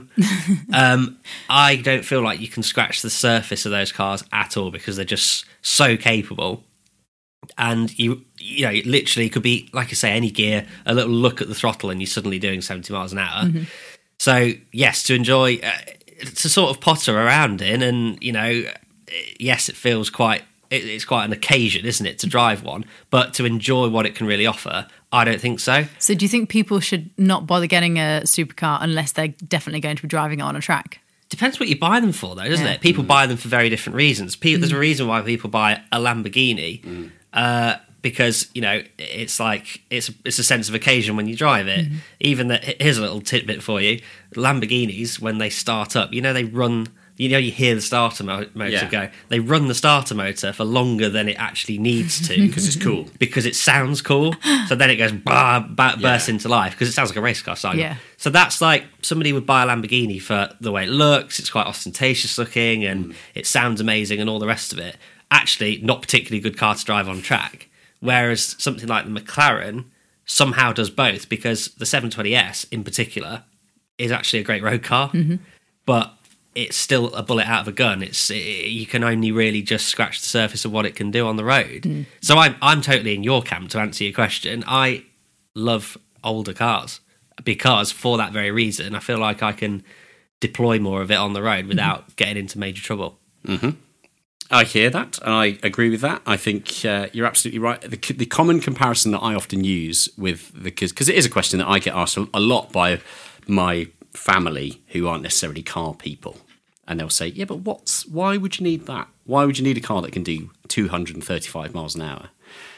I don't feel like you can scratch the surface of those cars at all because they're just so capable. And you know, it literally could be, like I say, any gear, a little look at the throttle and you're suddenly doing 70 miles an hour. Mm-hmm. So, yes, to enjoy, to sort of potter around in, and, yes, it feels it's quite an occasion, isn't it, to drive one, but to enjoy what it can really offer, I don't think so. So do you think people should not bother getting a supercar unless they're definitely going to be driving it on a track? Depends what you buy them for, though, doesn't it? People buy them for very different reasons. There's a reason why people buy a Lamborghini, because, it's like, it's a sense of occasion when you drive it. Mm. Even that, here's a little tidbit for you. Lamborghinis, when they start up, they run... you hear the starter motor go. They run the starter motor for longer than it actually needs to. Because it's cool. Because it sounds cool. So then it goes, bursts into life, because it sounds like a race car cycle. Yeah. So that's like, somebody would buy a Lamborghini for the way it looks, it's quite ostentatious looking, and it sounds amazing and all the rest of it. Actually, not particularly good car to drive on track. Whereas something like the McLaren somehow does both, because the 720S in particular is actually a great road car. Mm-hmm. But it's still a bullet out of a gun. You can only really just scratch the surface of what it can do on the road. Mm. So I'm totally in your camp, to answer your question. I love older cars because, for that very reason, I feel like I can deploy more of it on the road without getting into major trouble. Mm-hmm. I hear that, and I agree with that. I think you're absolutely right. The common comparison that I often use with because it is a question that I get asked a lot by my family who aren't necessarily car people. And they'll say, yeah, but why would you need that? Why would you need a car that can do 235 miles an hour?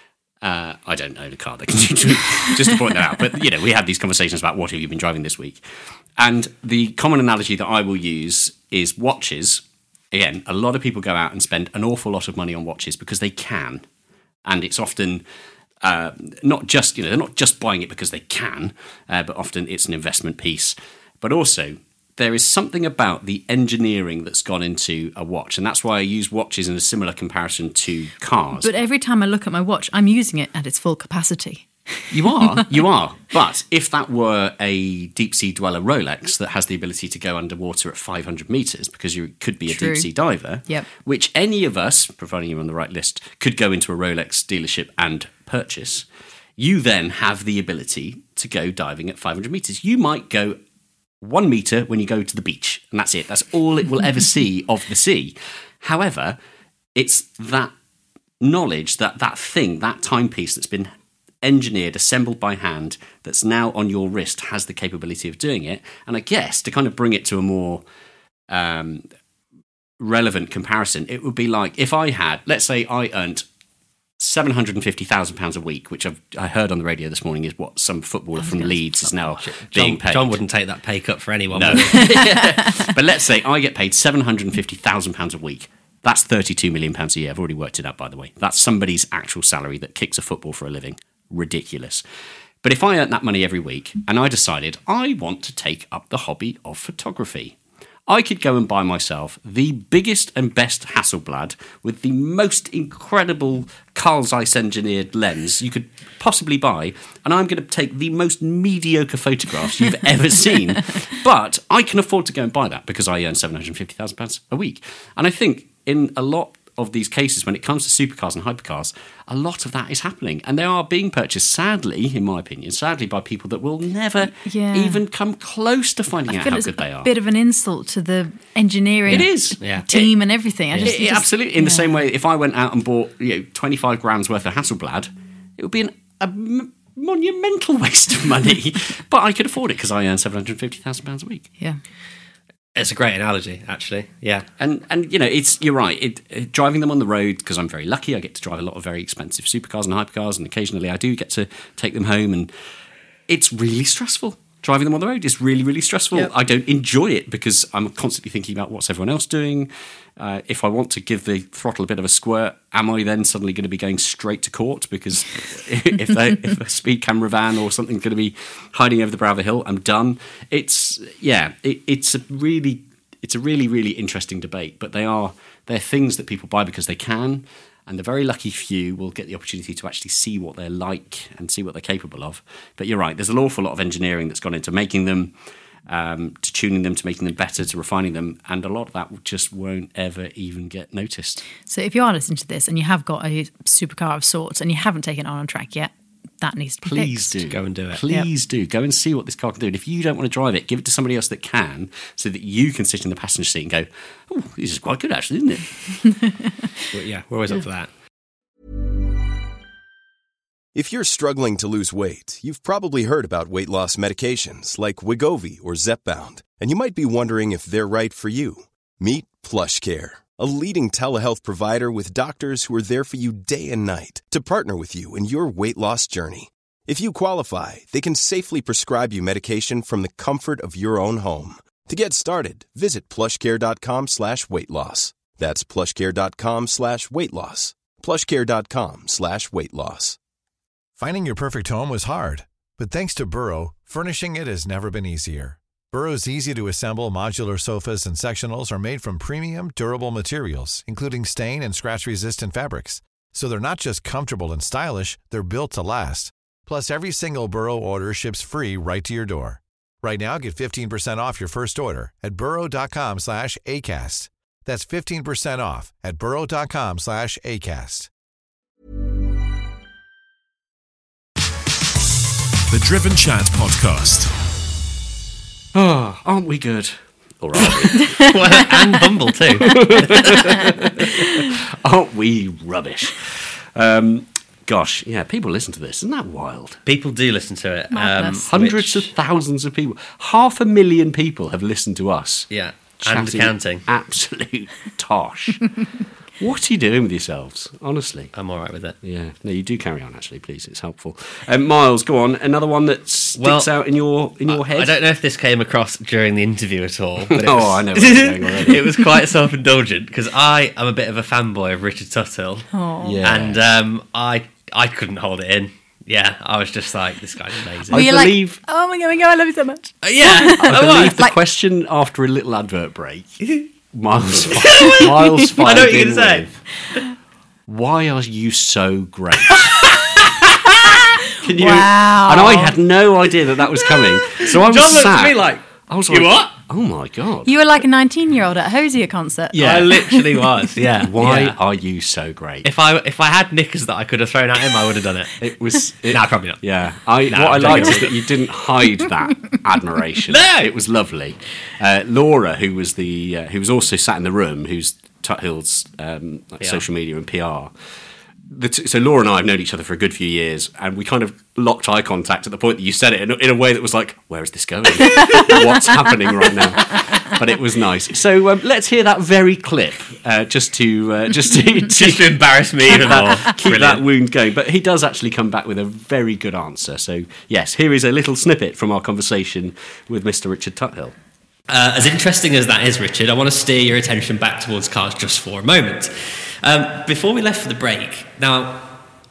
I don't own a car that can do, just to point that out. But, we had these conversations about what have you been driving this week. And the common analogy that I will use is watches. Again, a lot of people go out and spend an awful lot of money on watches because they can. And it's often not just, they're not just buying it because they can, but often it's an investment piece. But also, there is something about the engineering that's gone into a watch, and that's why I use watches in a similar comparison to cars. But every time I look at my watch, I'm using it at its full capacity. You are. But if that were a deep-sea dweller Rolex that has the ability to go underwater at 500 metres, because you could be a deep-sea diver, which any of us, providing you're on the right list, could go into a Rolex dealership and purchase, you then have the ability to go diving at 500 metres. You might go 1 metre when you go to the beach, and that's it. That's all it will ever see of the sea. However, it's that knowledge, that thing, that timepiece that's been engineered, assembled by hand, that's now on your wrist, has the capability of doing it. And I guess, to kind of bring it to a more relevant comparison, it would be like if I had, let's say I earned £750,000 a week, which I heard on the radio this morning is what some footballer from Leeds is now being paid. John wouldn't take that pay cut for anyone. No. But let's say I get paid £750,000 a week. That's £32 million a year. I've already worked it out, by the way. That's somebody's actual salary that kicks a football for a living. Ridiculous. But if I earned that money every week and I decided I want to take up the hobby of photography, I could go and buy myself the biggest and best Hasselblad with the most incredible Carl Zeiss engineered lens you could possibly buy, and I'm going to take the most mediocre photographs you've ever seen. But I can afford to go and buy that because I earn £750,000 a week. And I think in a lot of these cases, when it comes to supercars and hypercars, a lot of that is happening, and they are being purchased, sadly, in my opinion, by people that will never even come close to finding out how good they are. A bit of an insult to the engineering team and everything. Absolutely. In the same way, if I went out and bought 25 grams worth of Hasselblad, it would be a monumental waste of money, but I could afford it because I earn £750,000 a week. Yeah. It's a great analogy, actually. Yeah, and you're right. Driving them on the road, because I'm very lucky, I get to drive a lot of very expensive supercars and hypercars, and occasionally I do get to take them home, and it's really stressful. Driving them on the road is really, really stressful. Yep. I don't enjoy it because I'm constantly thinking about what's everyone else doing. If I want to give the throttle a bit of a squirt, am I then suddenly going to be going straight to court? Because if a speed camera van or something's going to be hiding over the brow of a hill, I'm done. It's a really, really interesting debate. But they're things that people buy because they can. And the very lucky few will get the opportunity to actually see what they're like and see what they're capable of. But you're right, there's an awful lot of engineering that's gone into making them, to tuning them, to making them better, to refining them. And a lot of that just won't ever even get noticed. So if you are listening to this and you have got a supercar of sorts and you haven't taken it on track yet, that needs to be Please fixed. do. Go and do it. Please do. Go and see what this car can do. And if you don't want to drive it, give it to somebody else that can, so that you can sit in the passenger seat and go, oh, this is quite good actually, isn't it? Well, yeah, we're always up for that. If you're struggling to lose weight, you've probably heard about weight loss medications like Wegovy or Zepbound, and you might be wondering if they're right for you. Meet PlushCare, a leading telehealth provider with doctors who are there for you day and night to partner with you in your weight loss journey. If you qualify, they can safely prescribe you medication from the comfort of your own home. To get started, visit plushcare.com/weightloss. That's plushcare.com/weightloss. plushcare.com/weightloss. Finding your perfect home was hard, but thanks to Burrow, furnishing it has never been easier. Burrow's easy-to-assemble modular sofas and sectionals are made from premium, durable materials, including stain and scratch-resistant fabrics. So they're not just comfortable and stylish, they're built to last. Plus, every single Burrow order ships free right to your door. Right now, get 15% off your first order at burrow.com/ACAST. That's 15% off at burrow.com/ACAST. The Driven Chat Podcast. Oh, aren't we good? Or are we? Well, and humble too. Aren't we rubbish? Gosh, yeah, people listen to this. Isn't that wild? People do listen to it. Hundreds of thousands of people. 500,000 people have listened to us. Yeah, and counting. Absolute tosh. What are you doing with yourselves? Honestly. I'm all right with it. Yeah. No, you do carry on, actually, please. It's helpful. Miles, go on. Another one that sticks out in your head? I don't know if this came across during the interview at all. But I know where you're going already. It was quite self-indulgent, because I am a bit of a fanboy of Richard Tuthill. Oh. Yeah. And I couldn't hold it in. Yeah, I was just like, this guy's amazing. Were you like, oh my God, I love you so much? Yeah. I believe the question after a little advert break... Miles fired I know what you're going to say. Why are you so great? Can you? Wow. And I had no idea that was coming. So I was John sat. looked at me like, I was you like, what? Oh my God. You were like a 19-year-old at a Hosier concert. Yeah, I literally was. Yeah. Why are you so great? If I had knickers that I could have thrown at him, I would have done it. No, probably not. Yeah. What I liked is that you didn't hide that admiration. No! It was lovely. Laura, who was also sat in the room, who's Tuthill's social media and PR. So Laura and I have known each other for a good few years, and we kind of locked eye contact at the point that you said it in a way that was like, where is this going? What's happening right now? But it was nice. So let's hear that very clip, just to embarrass me even more. Keep that wound going. But he does actually come back with a very good answer. So yes, here is a little snippet from our conversation with Mr. Richard Tuthill. As interesting as that is, Richard, I want to steer your attention back towards cars just for a moment. Before we left for the break, now,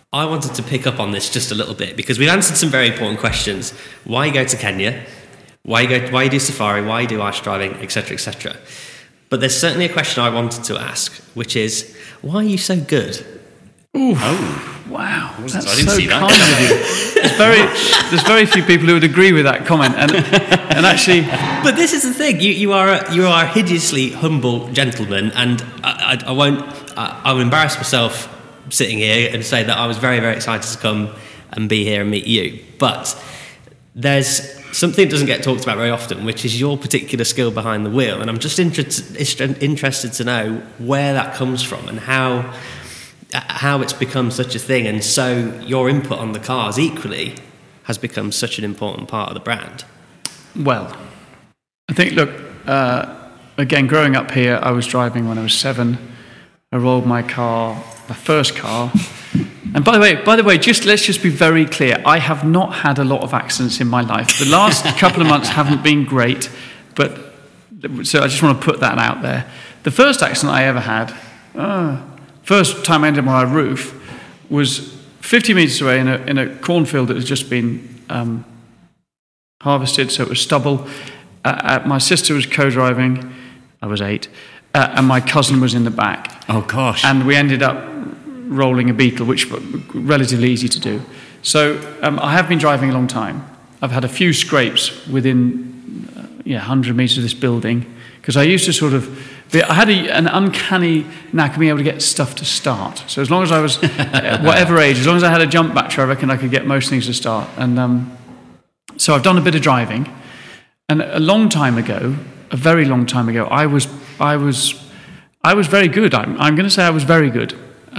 I wanted to pick up on this just a little bit because we've answered some very important questions. Why you go to Kenya, why you do safari, why you do ice driving, etc., etc. But there's certainly a question I wanted to ask, which is, why are you so good? Ooh. Oh, wow! I That's didn't so see that. kind of you. There's very few people who would agree with that comment, and actually. But this is the thing: you are a hideously humble gentleman, and I won't. I will embarrass myself sitting here and say that I was very, very excited to come and be here and meet you. But there's something that doesn't get talked about very often, which is your particular skill behind the wheel, and I'm just interested to know where that comes from and how it's become such a thing, and so your input on the cars equally has become such an important part of the brand. Well, I think, look, again, growing up here, I was driving when I was 7. I rolled my first car. And by the way, let's just be very clear. I have not had a lot of accidents in my life. The last couple of months haven't been great, so I just want to put that out there. The first accident I ever had, first time I ended up on a roof, was 50 metres away in a cornfield that has just been harvested, so it was stubble. My sister was co-driving. I was 8. And my cousin was in the back. Oh, gosh. And we ended up rolling a Beetle, which was relatively easy to do. So I have been driving a long time. I've had a few scrapes within 100 metres of this building, because I used to sort of... I had an uncanny knack of being able to get stuff to start. So as long as I was, whatever age, as long as I had a jump battery, I reckon I could get most things to start. And so I've done a bit of driving. And a very long time ago, I was very good. I'm going to say I was very good.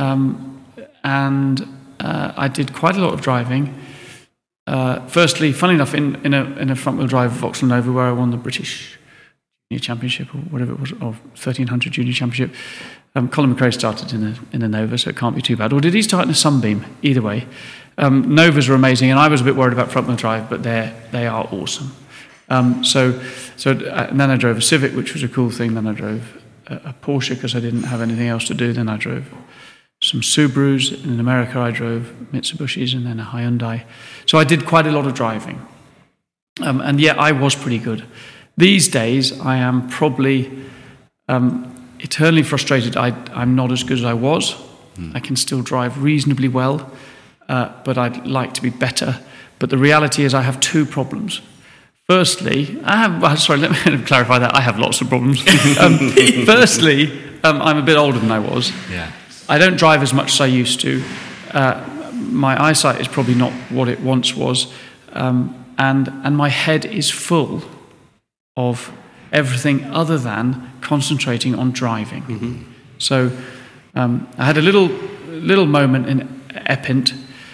And I did quite a lot of driving. Firstly, funny enough, in a front-wheel drive Vauxhall Nova, where I won the British Junior Championship, or whatever it was, or 1300 Junior Championship. Colin McRae started in a Nova, so it can't be too bad. Or did he start in a Sunbeam? Either way. Novas are amazing, and I was a bit worried about front-wheel drive, but they are awesome. And then I drove a Civic, which was a cool thing. Then I drove a Porsche because I didn't have anything else to do. Then I drove some Subarus. In America, I drove Mitsubishis and then a Hyundai. So I did quite a lot of driving. And yeah, I was pretty good. These days, I am probably eternally frustrated. I'm not as good as I was. I can still drive reasonably well, but I'd like to be better. But the reality is I have 2 problems. Firstly, let me clarify that. I have lots of problems. Firstly, I'm a bit older than I was. Yeah. I don't drive as much as I used to. My eyesight is probably not what it once was. And my head is full of everything other than concentrating on driving. Mm-hmm. So I had a little moment in Epint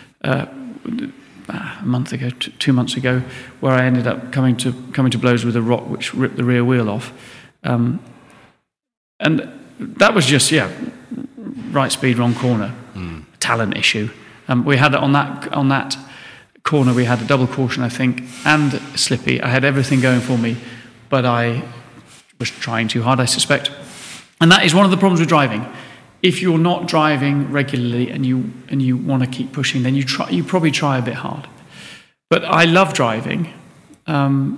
a month ago, 2 months ago, where I ended up coming to blows with a rock which ripped the rear wheel off, and that was just right speed, wrong corner, talent issue. We had on that corner we had a double caution, I think, and slippy. I had everything going for me, but I was trying too hard, I suspect, and that is one of the problems with driving. If you're not driving regularly and you want to keep pushing, then you probably try a bit hard. But I love driving, and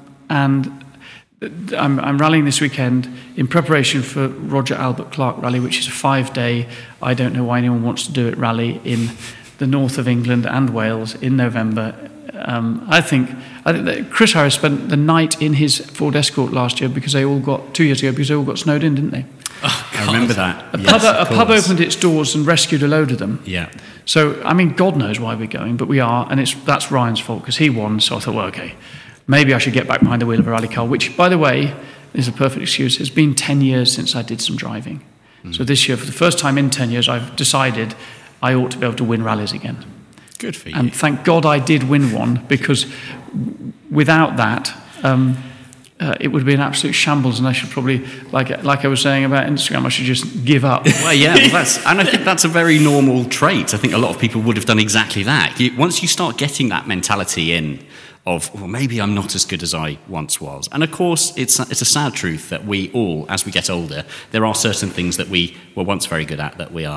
I'm rallying this weekend in preparation for Roger Albert Clark Rally, which is a 5-day. I don't know why anyone wants to do it rally in the north of England and Wales in November. I think that Chris Harris spent the night in his Ford Escort last year 2 years ago because they all got snowed in, didn't they? Oh, I remember that. A pub opened its doors and rescued a load of them. Yeah. So, I mean, God knows why we're going, but we are, and that's Ryan's fault because he won. So I thought, well, okay, maybe I should get back behind the wheel of a rally car, which, by the way, is a perfect excuse. It's been 10 years since I did some driving. So this year, for the first time in 10 years, I've decided I ought to be able to win rallies again. Good for you. And thank God I did win one, because without that, it would be an absolute shambles, and I should probably, like I was saying about Instagram, I should just give up. Well, yeah, and I think that's a very normal trait. I think a lot of people would have done exactly that. Once you start getting that mentality in of, well, maybe I'm not as good as I once was. And of course, it's a sad truth that we all, as we get older, there are certain things that we were once very good at that we are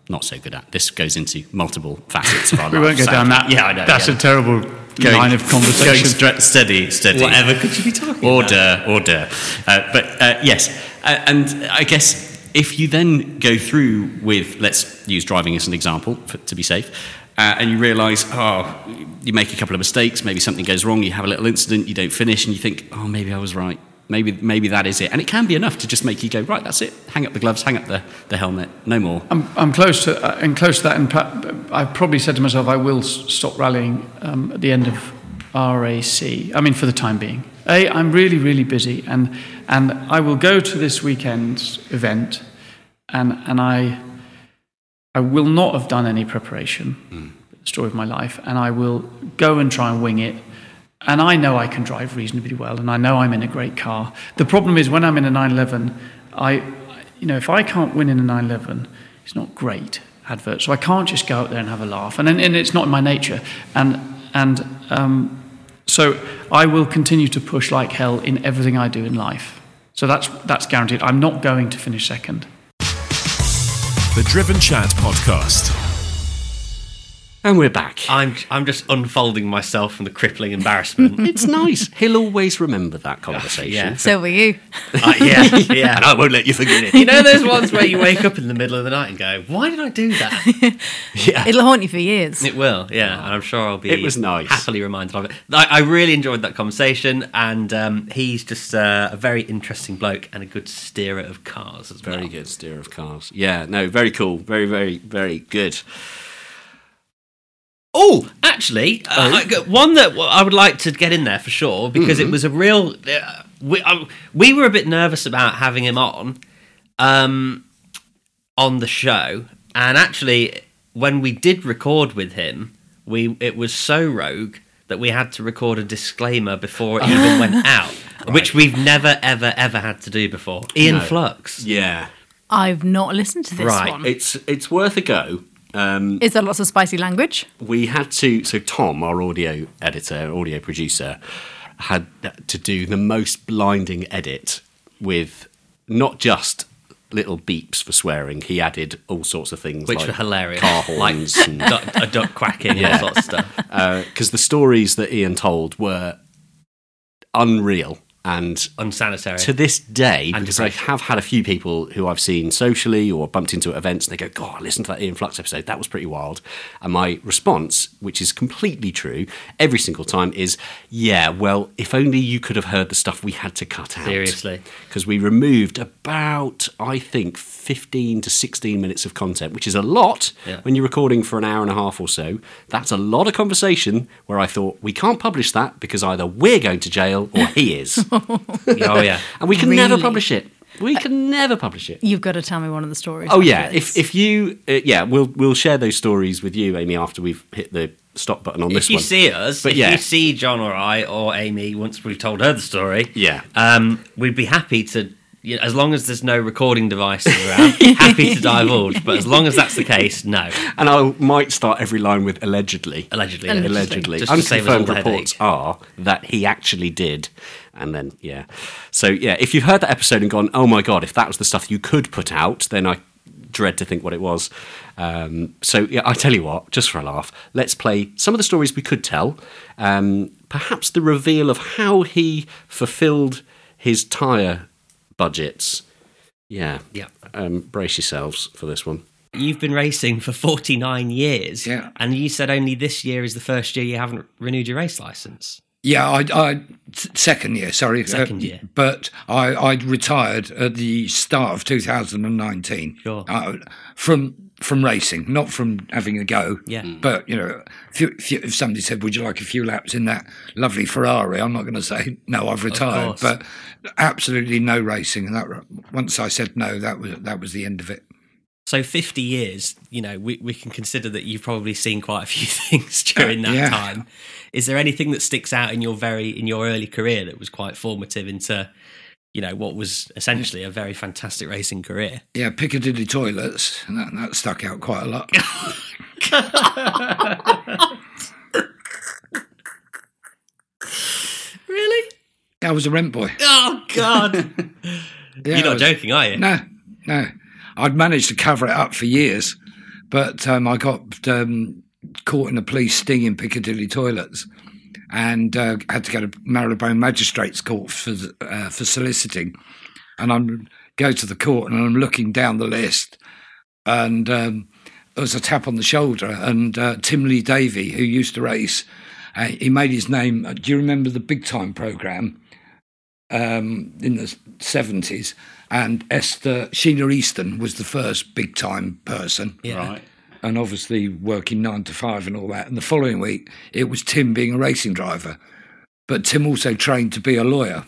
not so good at. This goes into multiple facets of our We life. won't go down that. Yeah, I know. That's a terrible line of conversation. Going steady. Whatever could you be talking about? Order. But yes, and I guess if you then go through with, let's use driving as an example to be safe, and you realise, you make a couple of mistakes, maybe something goes wrong, you have a little incident, you don't finish, and you think, maybe I was right. Maybe that is it. And it can be enough to just make you go, right, that's it. Hang up the gloves, hang up the helmet, no more. I'm close to that. And I probably said to myself, I will stop rallying at the end of RAC. I mean, for the time being. I'm really, really busy, and I will go to this weekend's event, and I will not have done any preparation. The story of my life, and I will go and try and wing it. And I know I can drive reasonably well, and I know I'm in a great car. The problem is when I'm in a 911, if I can't win in a 911, it's not great advert. So I can't just go out there and have a laugh, and it's not in my nature. So I will continue to push like hell in everything I do in life. So that's guaranteed. I'm not going to finish second. The Driven Chat Podcast. And we're back. I'm just unfolding myself from the crippling embarrassment. It's nice. He'll always remember that conversation. Yeah. So will you. Yeah. And I won't let you forget it. You know those ones where you wake up in the middle of the night and go, why did I do that? Yeah. It'll haunt you for years. It will, yeah. And I'm sure I'll be It was nice. happily reminded of it. I really enjoyed that conversation, and he's just a very interesting bloke and a good steerer of cars as well. Very good steer of cars. Yeah, no, very cool. Very, very, very good. Oh, actually, one that I would like to get in there for sure, because it was a real... we were a bit nervous about having him on the show, and actually, when we did record with him, it was so rogue that we had to record a disclaimer before it even went out, which we've never, ever, ever had to do before. Ian Flux. Yeah. I've not listened to this one. It's worth a go. Is there lots of spicy language? We had to, so Tom, our audio editor, audio producer, had to do the most blinding edit with not just little beeps for swearing. He added all sorts of things, which like were hilarious, car horns, like and a duck quacking, and all sorts of stuff. Because the stories that Ian told were unreal. And unsanitary to this day, because I have had a few people who I've seen socially or bumped into at events, and they go, God, listen to that Ian Flux episode, that was pretty wild. And my response, which is completely true every single time, is, yeah, well, if only you could have heard the stuff we had to cut out. Seriously. Because we removed about, I think, 15 to 16 minutes of content, which is a lot when you're recording for an hour and a half or so. That's a lot of conversation where I thought, we can't publish that because either we're going to jail or he is. Oh, yeah. And we can never publish it. We can never publish it. You've got to tell me one of the stories. Oh, yeah. If you... we'll share those stories with you, Amy, after we've hit the stop button on this one. If you see us, if you see John or I or Amy, once we've told her the story, we'd be happy to... as long as there's no recording devices around, happy to divulge. But as long as that's the case, no. And I might start every line with allegedly. Allegedly. Just unconfirmed reports are that he actually did. And then, So, if you've heard that episode and gone, oh my God, if that was the stuff you could put out, then I dread to think what it was. I tell you what, just for a laugh, let's play some of the stories we could tell. Perhaps the reveal of how he fulfilled his tyre budgets. Brace yourselves for this one. You've been racing for 49 years. Yeah. And you said only this year is the first year you haven't renewed your race licence. Yeah, second year, sorry. Second year. But I retired at the start of 2019. Sure. From racing, not from having a go. Yeah. But, if somebody said, would you like a few laps in that lovely Ferrari, I'm not going to say, no, I've retired. But absolutely no racing. And once I said no, that was the end of it. So 50 years, we can consider that you've probably seen quite a few things during that time. Is there anything that sticks out in your early career that was quite formative into, what was essentially a very fantastic racing career? Yeah, Piccadilly toilets, and that stuck out quite a lot. Really? I was a rent boy. Oh, God. You're not joking, are you? No. I'd managed to cover it up for years, But I got caught in a police sting in Piccadilly toilets, and had to go to Marylebone Magistrates Court for soliciting. And I go to the court, and I'm looking down the list, and there was a tap on the shoulder, and Tim Lee Davey, who used to race, he made his name. Do you remember the Big Time programme in the 70s? And Sheena Easton was the first Big Time person. Yeah. Right. And obviously working 9 to 5 and all that. And the following week, it was Tim being a racing driver. But Tim also trained to be a lawyer.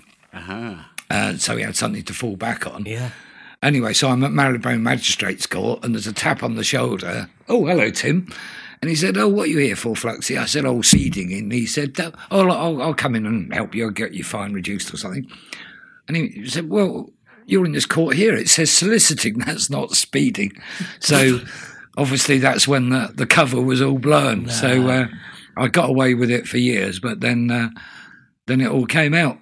So he had something to fall back on. Yeah. Anyway, so I'm at Marylebone Magistrates Court, and there's a tap on the shoulder. Oh, hello, Tim. And he said, what are you here for, Fluxy? I said, seeding. And he said, I'll come in and help you. I'll get your fine reduced or something. And he said, well, you're in this court here. It says soliciting. That's not speeding. So obviously that's when the cover was all blown. Nah. So I got away with it for years, but then it all came out.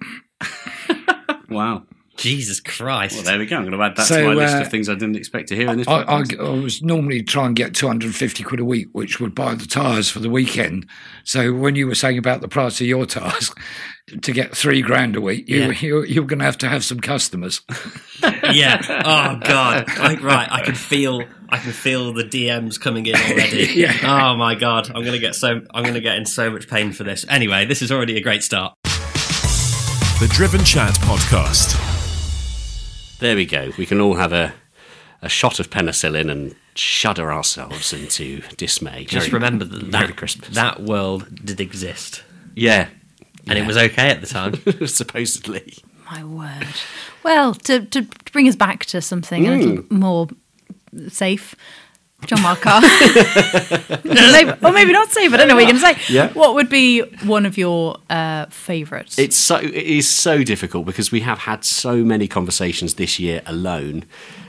Wow. Jesus Christ. Well, there we go. I'm going to add that to my list of things I didn't expect to hear in this podcast. I was normally try and get 250 quid a week, which would buy the tyres for the weekend. So when you were saying about the price of your tyres, to get $3,000 a week, you're going to have some customers. Yeah. Oh God. Right. I can feel the DMs coming in already. Yeah. Oh my God. I'm going to get in so much pain for this. Anyway, this is already a great start. The Driven Chat Podcast. There we go. We can all have a shot of penicillin and shudder ourselves into dismay. Just remember that world did exist. Yeah. And it was okay at the time. Supposedly. My word. Well, to bring us back to something a little more safe, John Marcar. Maybe not safe, I don't know what you're going to say. Yeah. What would be one of your favourites? It is so difficult because we have had so many conversations this year alone.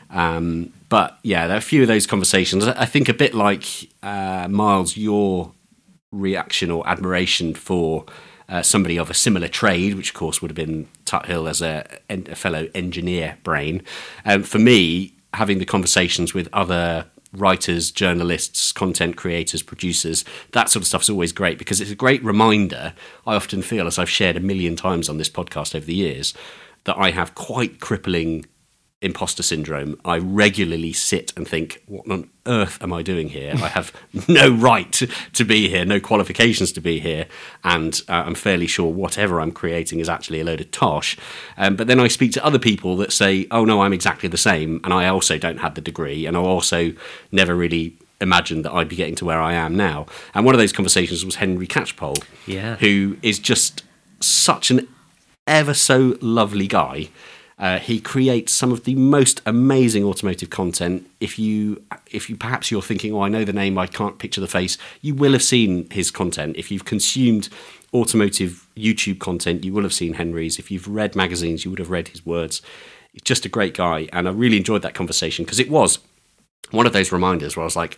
But yeah, there are a few of those conversations. I think a bit like Miles, your reaction or admiration for somebody of a similar trade, which of course would have been Tuthill as a fellow engineer brain. For me, having the conversations with other writers, journalists, content creators, producers, that sort of stuff is always great because it's a great reminder. I often feel, as I've shared a million times on this podcast over the years, that I have quite crippling imposter syndrome. I regularly sit and think, what on earth am I doing here? I have no right to be here, no qualifications to be here, and I'm fairly sure whatever I'm creating is actually a load of tosh. But then I speak to other people that say, oh no, I'm exactly the same, and I also don't have the degree, and I also never really imagined that I'd be getting to where I am now. And one of those conversations was Henry Catchpole, who is just such an ever so lovely guy. He creates some of the most amazing automotive content. If you perhaps you're thinking, I know the name, I can't picture the face, you will have seen his content. If you've consumed automotive YouTube content, you will have seen Henry's. If you've read magazines, you would have read his words. He's just a great guy, and I really enjoyed that conversation because it was one of those reminders where I was like,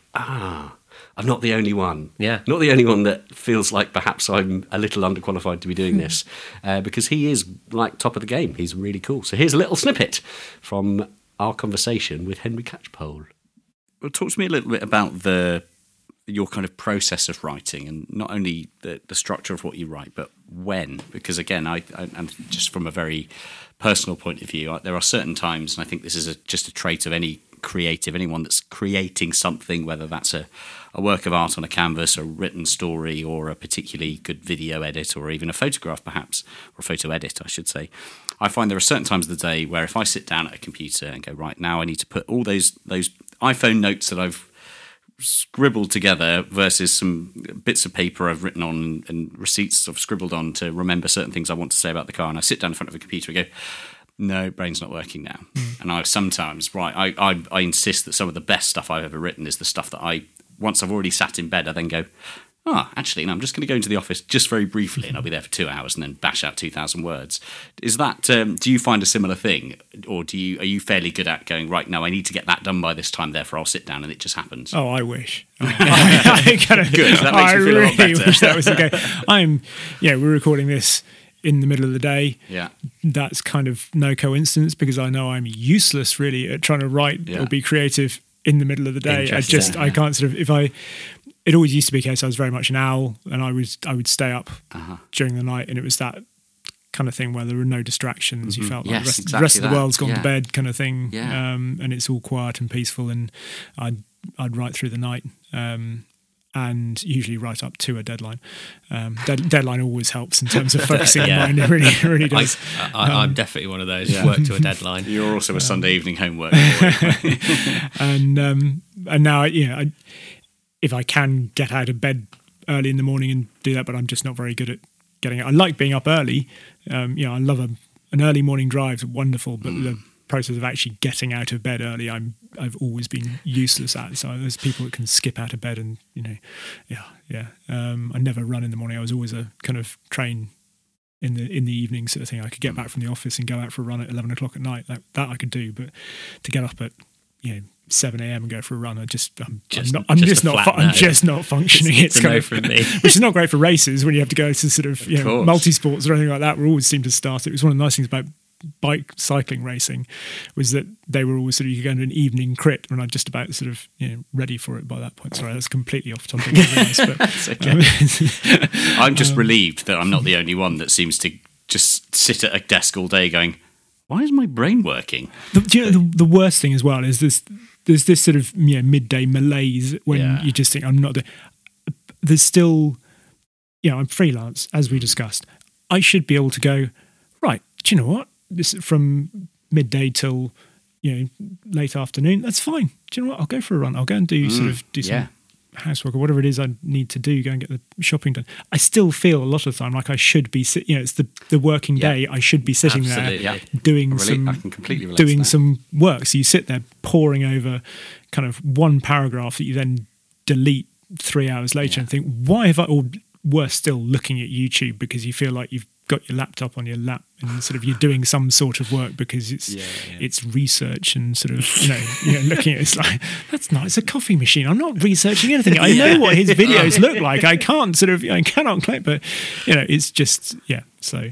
I'm not the only one. Yeah. Not the only one that feels like perhaps I'm a little underqualified to be doing this, because he is like top of the game. He's really cool. So here's a little snippet from our conversation with Henry Catchpole. Well, talk to me a little bit about your kind of process of writing, and not only the structure of what you write, but when. Because again, and just from a very personal point of view, there are certain times, and I think this is just a trait of any creative, anyone that's creating something, whether that's a work of art on a canvas, a written story, or a particularly good video edit, or even a photograph perhaps, or a photo edit, I should say. I find there are certain times of the day where if I sit down at a computer and go, right, now I need to put all those iPhone notes that I've scribbled together versus some bits of paper I've written on and receipts I've scribbled on to remember certain things I want to say about the car, and I sit down in front of a computer and go, no, brain's not working now. And I sometimes, I insist that some of the best stuff I've ever written is the stuff that once I've already sat in bed, I then go, actually, no, I'm just going to go into the office just very briefly, and I'll be there for 2 hours and then bash out 2,000 words. Is that, do you find a similar thing? Or are you fairly good at going, right, no, I need to get that done by this time, therefore I'll sit down and it just happens? Oh, I wish. Good, that makes me feel a lot better. I wish that was okay. We're recording this in the middle of the day. Yeah. That's kind of no coincidence because I know I'm useless really at trying to write or be creative in the middle of the day. I can't sort of, it always used to be a case I was very much an owl, and I would stay up during the night, and it was that kind of thing where there were no distractions. You felt like the rest of the world's gone to bed kind of thing, and it's all quiet and peaceful, and I'd write through the night, and usually write up to a deadline. Deadline always helps in terms of focusing the mind. It really does. I'm definitely one of those. Work to a deadline. You're also a Sunday evening homework. And now, if I can get out of bed early in the morning and do that, but I'm just not very good at getting it. I like being up early. I love an early morning drive. It's wonderful, but the process of actually getting out of bed early, I've always been useless at. So there's people that can skip out of bed, and I never run in the morning. I was always a kind of train in the evening sort of thing. I could get back from the office and go out for a run at 11 o'clock at night. That I could do, but to get up at 7 a.m. and go for a run, I'm just not functioning. It's kind of, me. Which is not great for races when you have to go to sort of multi-sports or anything like that. We always seem to start. It was one of the nice things about bike cycling racing was that they were always sort of, you go into an evening crit when I'm just about sort of ready for it by that point. Sorry, that's completely off topic. But okay. I'm just relieved that I'm not the only one that seems to just sit at a desk all day going, why is my brain working? The worst thing as well is there's this sort of midday malaise when you just think I'm not there's still I'm freelance, as we discussed. I should be able to go, right, do you know what? This from midday till late afternoon, that's fine. Do you know what? I'll go for a run. I'll go and do some housework or whatever it is I need to do, go and get the shopping done. I still feel a lot of the time like I should be it's the working day. I should be sitting there doing some work. So you sit there poring over kind of one paragraph that you then delete 3 hours later and think, why have I, or worse still, looking at YouTube because you feel like you've got your laptop on your lap and sort of you're doing some sort of work because it's research and sort of looking at it's like, that's not, it's a coffee machine. I'm not researching anything. I know what his videos look like. I can't sort of I cannot click, but it's just so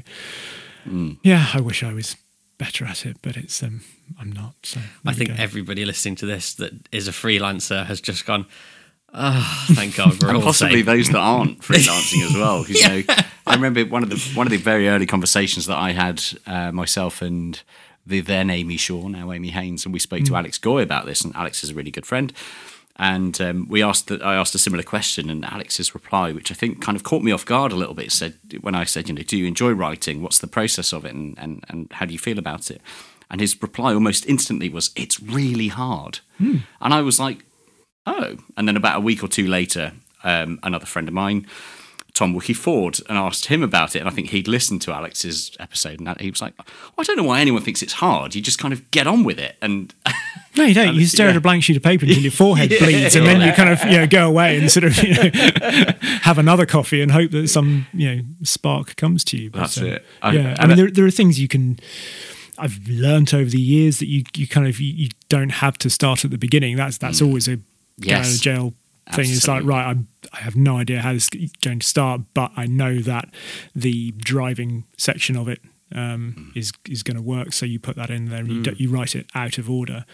I wish I was better at it, but it's I'm not. So I think everybody listening to this that is a freelancer has just gone, oh, thank God we're and all possibly safe. Those that aren't freelancing as well. Because I remember one of the very early conversations that I had myself and the then Amy Shaw, now Amy Haynes, and we spoke to Alex Goy about this. And Alex is a really good friend. And I asked a similar question, and Alex's reply, which I think kind of caught me off guard a little bit, said when I said, do you enjoy writing? What's the process of it, and how do you feel about it? And his reply almost instantly was, it's really hard. And I was like, oh. And then about a week or two later, another friend of mine, Tom Wookie Ford, and asked him about it. And I think he'd listened to Alex's episode, and he was like, I don't know why anyone thinks it's hard. You just kind of get on with it. And no, you don't. You stare at a blank sheet of paper until your forehead bleeds, and then you kind of go away and sort of have another coffee and hope that some spark comes to you. But, that's it. I mean, there are things you can. I've learnt over the years that you kind of you don't have to start at the beginning. That's always a get out of jail thing. It's like, right, I have no idea how this is going to start, but I know that the driving section of it is going to work. So you put that in there and you write it out of order.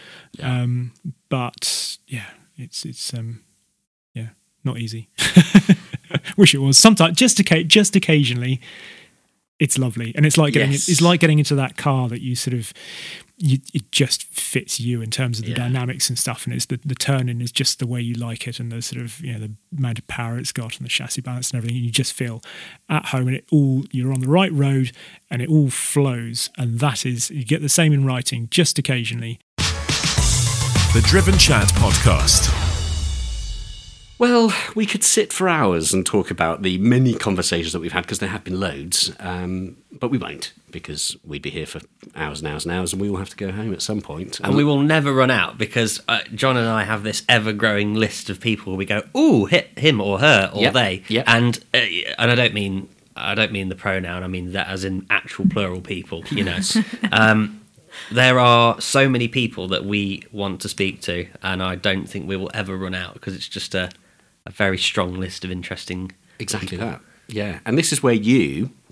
But it's not easy. Wish it was. Sometimes just occasionally. It's lovely, and it's like getting into that car that you sort of it just fits you in terms of the dynamics and stuff, and it's the turning is just the way you like it, and the sort of the amount of power it's got and the chassis balance and everything. And you just feel at home, and you're on the right road, and it all flows. And that is, you get the same in writing, just occasionally. The Driven Chat Podcast. Well, we could sit for hours and talk about the many conversations that we've had, because there have been loads, but we won't, because we'd be here for hours and hours and hours, and we will have to go home at some point. And we will never run out, because John and I have this ever-growing list of people. We go, ooh, hit him or her or they, and I don't mean the pronoun. I mean that as in actual plural people. There are so many people that we want to speak to, and I don't think we will ever run out, because it's just a very strong list of interesting exactly people. That. Yeah, and this is where you,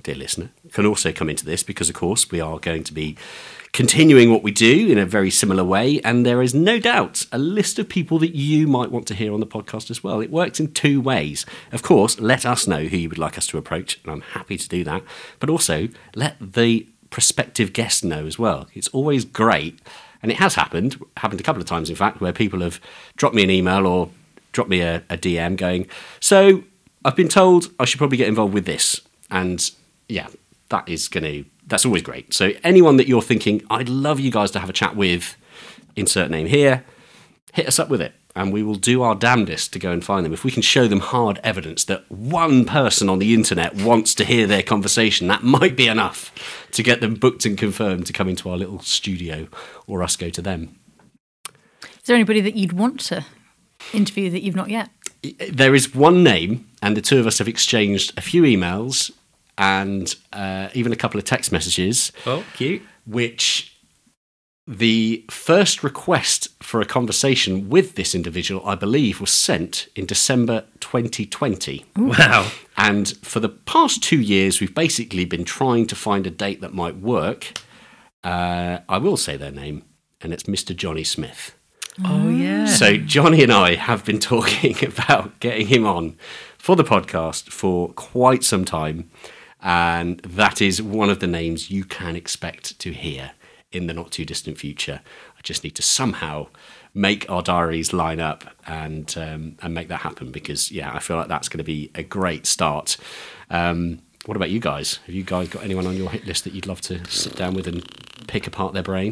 dear listener, can also come into this because, of course, we are going to be continuing what we do in a very similar way, and there is no doubt a list of people that you might want to hear on the podcast as well. It works in two ways. Of course, let us know who you would like us to approach, and I'm happy to do that, but also let the prospective guest know as well. It's always great, and it has happened a couple of times, in fact, where people have dropped me an email or dropped me a DM going, so I've been told I should probably get involved with this, and yeah, that's always great. So anyone that you're thinking, I'd love you guys to have a chat with, insert name here, hit us up with it, and we will do our damnedest to go and find them. If we can show them hard evidence that one person on the internet wants to hear their conversation, that might be enough to get them booked and confirmed to come into our little studio, or us go to them. Is there anybody that you'd want to interview that you've not yet? There is one name, and the two of us have exchanged a few emails and even a couple of text messages. Oh, cute. Which the first request for a conversation with this individual, I believe, was sent in December 2020. Wow. And for the past 2 years, we've basically been trying to find a date that might work. I will say their name, and it's Mr. Johnny Smith. Oh, yeah. So Johnny and I have been talking about getting him on for the podcast for quite some time. And that is one of the names you can expect to hear in the not too distant future. I just need to somehow make our diaries line up and make that happen, because yeah, I feel like that's going to be a great start. What about you guys? Have you guys got anyone on your hit list that you'd love to sit down with and pick apart their brain?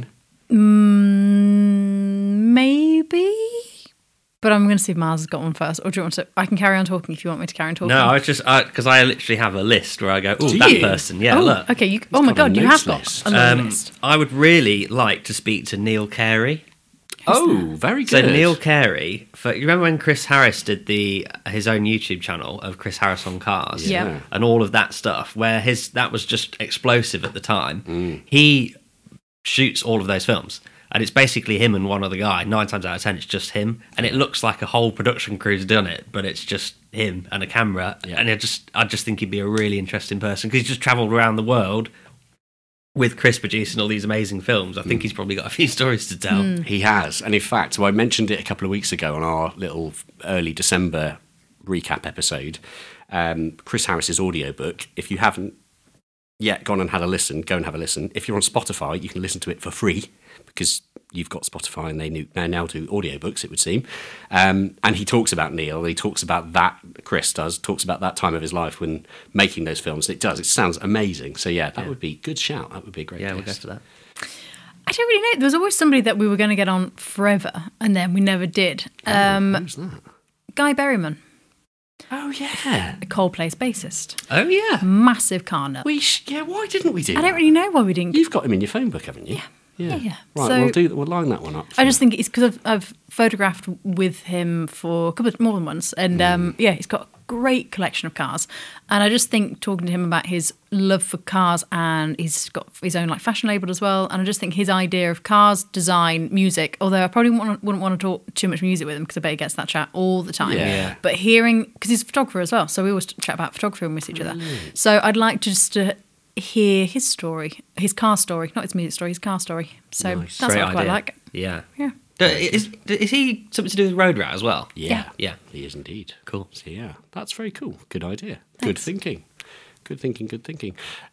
Maybe. But I'm going to see if Mars has got one first. Or do you want to? I can carry on talking if you want me to carry on talking. No, I just because I literally have a list where I go, oh, that person. Yeah, look. Okay. Oh my God, you have got a long list. I would really like to speak to Neil Carey. Very good. So Neil Carey, you remember when Chris Harris did his own YouTube channel of Chris Harris on Cars, yeah, and all of that stuff, where that was just explosive at the time. He shoots all of those films. And it's basically him and one other guy. 9 times out of 10, it's just him. And it looks like a whole production crew's done it, but it's just him and a camera. Yeah. And I just think he'd be a really interesting person, because he's just travelled around the world with Chris producing all these amazing films. I think he's probably got a few stories to tell. He has. And in fact, so I mentioned it a couple of weeks ago on our little early December recap episode, Chris Harris's audiobook. If you haven't yet gone and had a listen, go and have a listen. If you're on Spotify, you can listen to it for free, because you've got Spotify and they now do audiobooks, it would seem. And he talks about Neil. He talks about that, Chris talks about that time of his life when making those films. It sounds amazing. So yeah, that would be a good shout. That would be a great guest. We'll go for that. I don't really know. There was always somebody that we were going to get on forever, and then we never did. Who's that? Guy Berryman. Oh, yeah. Coldplay's bassist. Oh, yeah. Massive car nut. Why didn't we do that? I don't really know why we didn't. You've got him in your phone book, haven't you? Yeah. Yeah. Right, so, we'll line that one up. I just think it's because I've photographed with him for a couple of more than once, and he's got a great collection of cars, and I just think talking to him about his love for cars, and he's got his own fashion label as well, and I just think his idea of cars, design, music, although I probably wouldn't want to talk too much music with him because I bet he gets that chat all the time. Yeah. But hearing, because he's a photographer as well, so we always chat about photography when we see each other. So I'd like just to hear his story, his car story, not his music story, his car story. So nice. That's Great what I quite idea. like. Yeah. Yeah. Is he something to do with Road Rat as well? Yeah. Yeah. He is indeed. Cool. So yeah, that's very cool. Good idea. Thanks. Good thinking. Good thinking.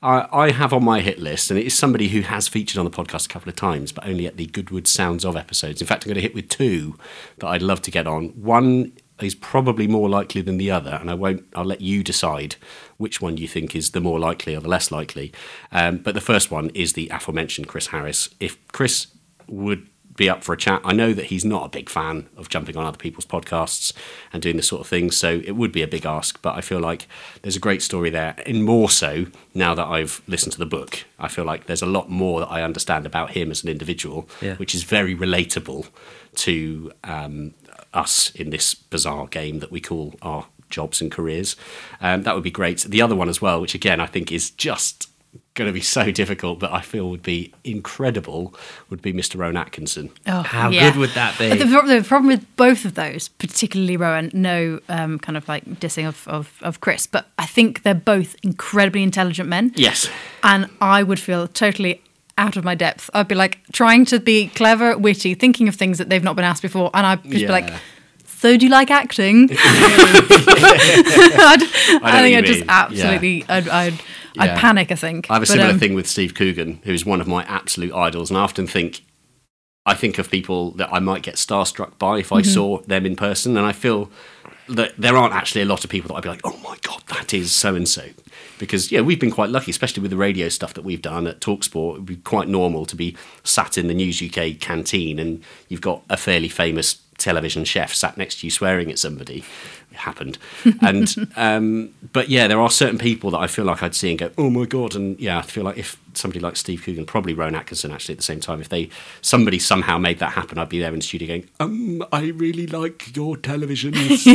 I have on my hit list, and it is somebody who has featured on the podcast a couple of times, but only at the Goodwood Sounds Of episodes. In fact, I'm going to hit with 2 that I'd love to get on. One is probably more likely than the other, and I'll let you decide which one you think is the more likely or the less likely. But the first one is the aforementioned Chris Harris. If Chris would be up for a chat, I know that he's not a big fan of jumping on other people's podcasts and doing this sort of thing, so it would be a big ask, but I feel like there's a great story there, and more so now that I've listened to the book. I feel like there's a lot more that I understand about him as an individual, which is very relatable to us in this bizarre game that we call our jobs and careers. That would be great. The other one as well, which again I think is just going to be so difficult, but I feel would be incredible, would be Mr. Rowan Atkinson. Oh, how good would that be? The problem with both of those, particularly Rowan, no kind of like dissing of Chris, but I think they're both incredibly intelligent men. Yes. And I would feel totally out of my depth. I'd be like trying to be clever, witty, thinking of things that they've not been asked before, and I'd just be like, so do you like acting? I think I'd just absolutely, I'd panic, I think. I have a similar thing with Steve Coogan, who's one of my absolute idols, and I often think of people that I might get starstruck by if I saw them in person, and I feel that there aren't actually a lot of people that I'd be like, oh my God, that is so-and-so. Because, we've been quite lucky, especially with the radio stuff that we've done at TalkSport. It would be quite normal to be sat in the News UK canteen and you've got a fairly famous television chef sat next to you swearing at somebody. It happened. And but there are certain people that I feel like I'd see and go, oh my God. And I feel like if somebody like Steve Coogan, probably Rowan Atkinson actually at the same time, if somebody somehow made that happen, I'd be there in the studio going, I really like your television.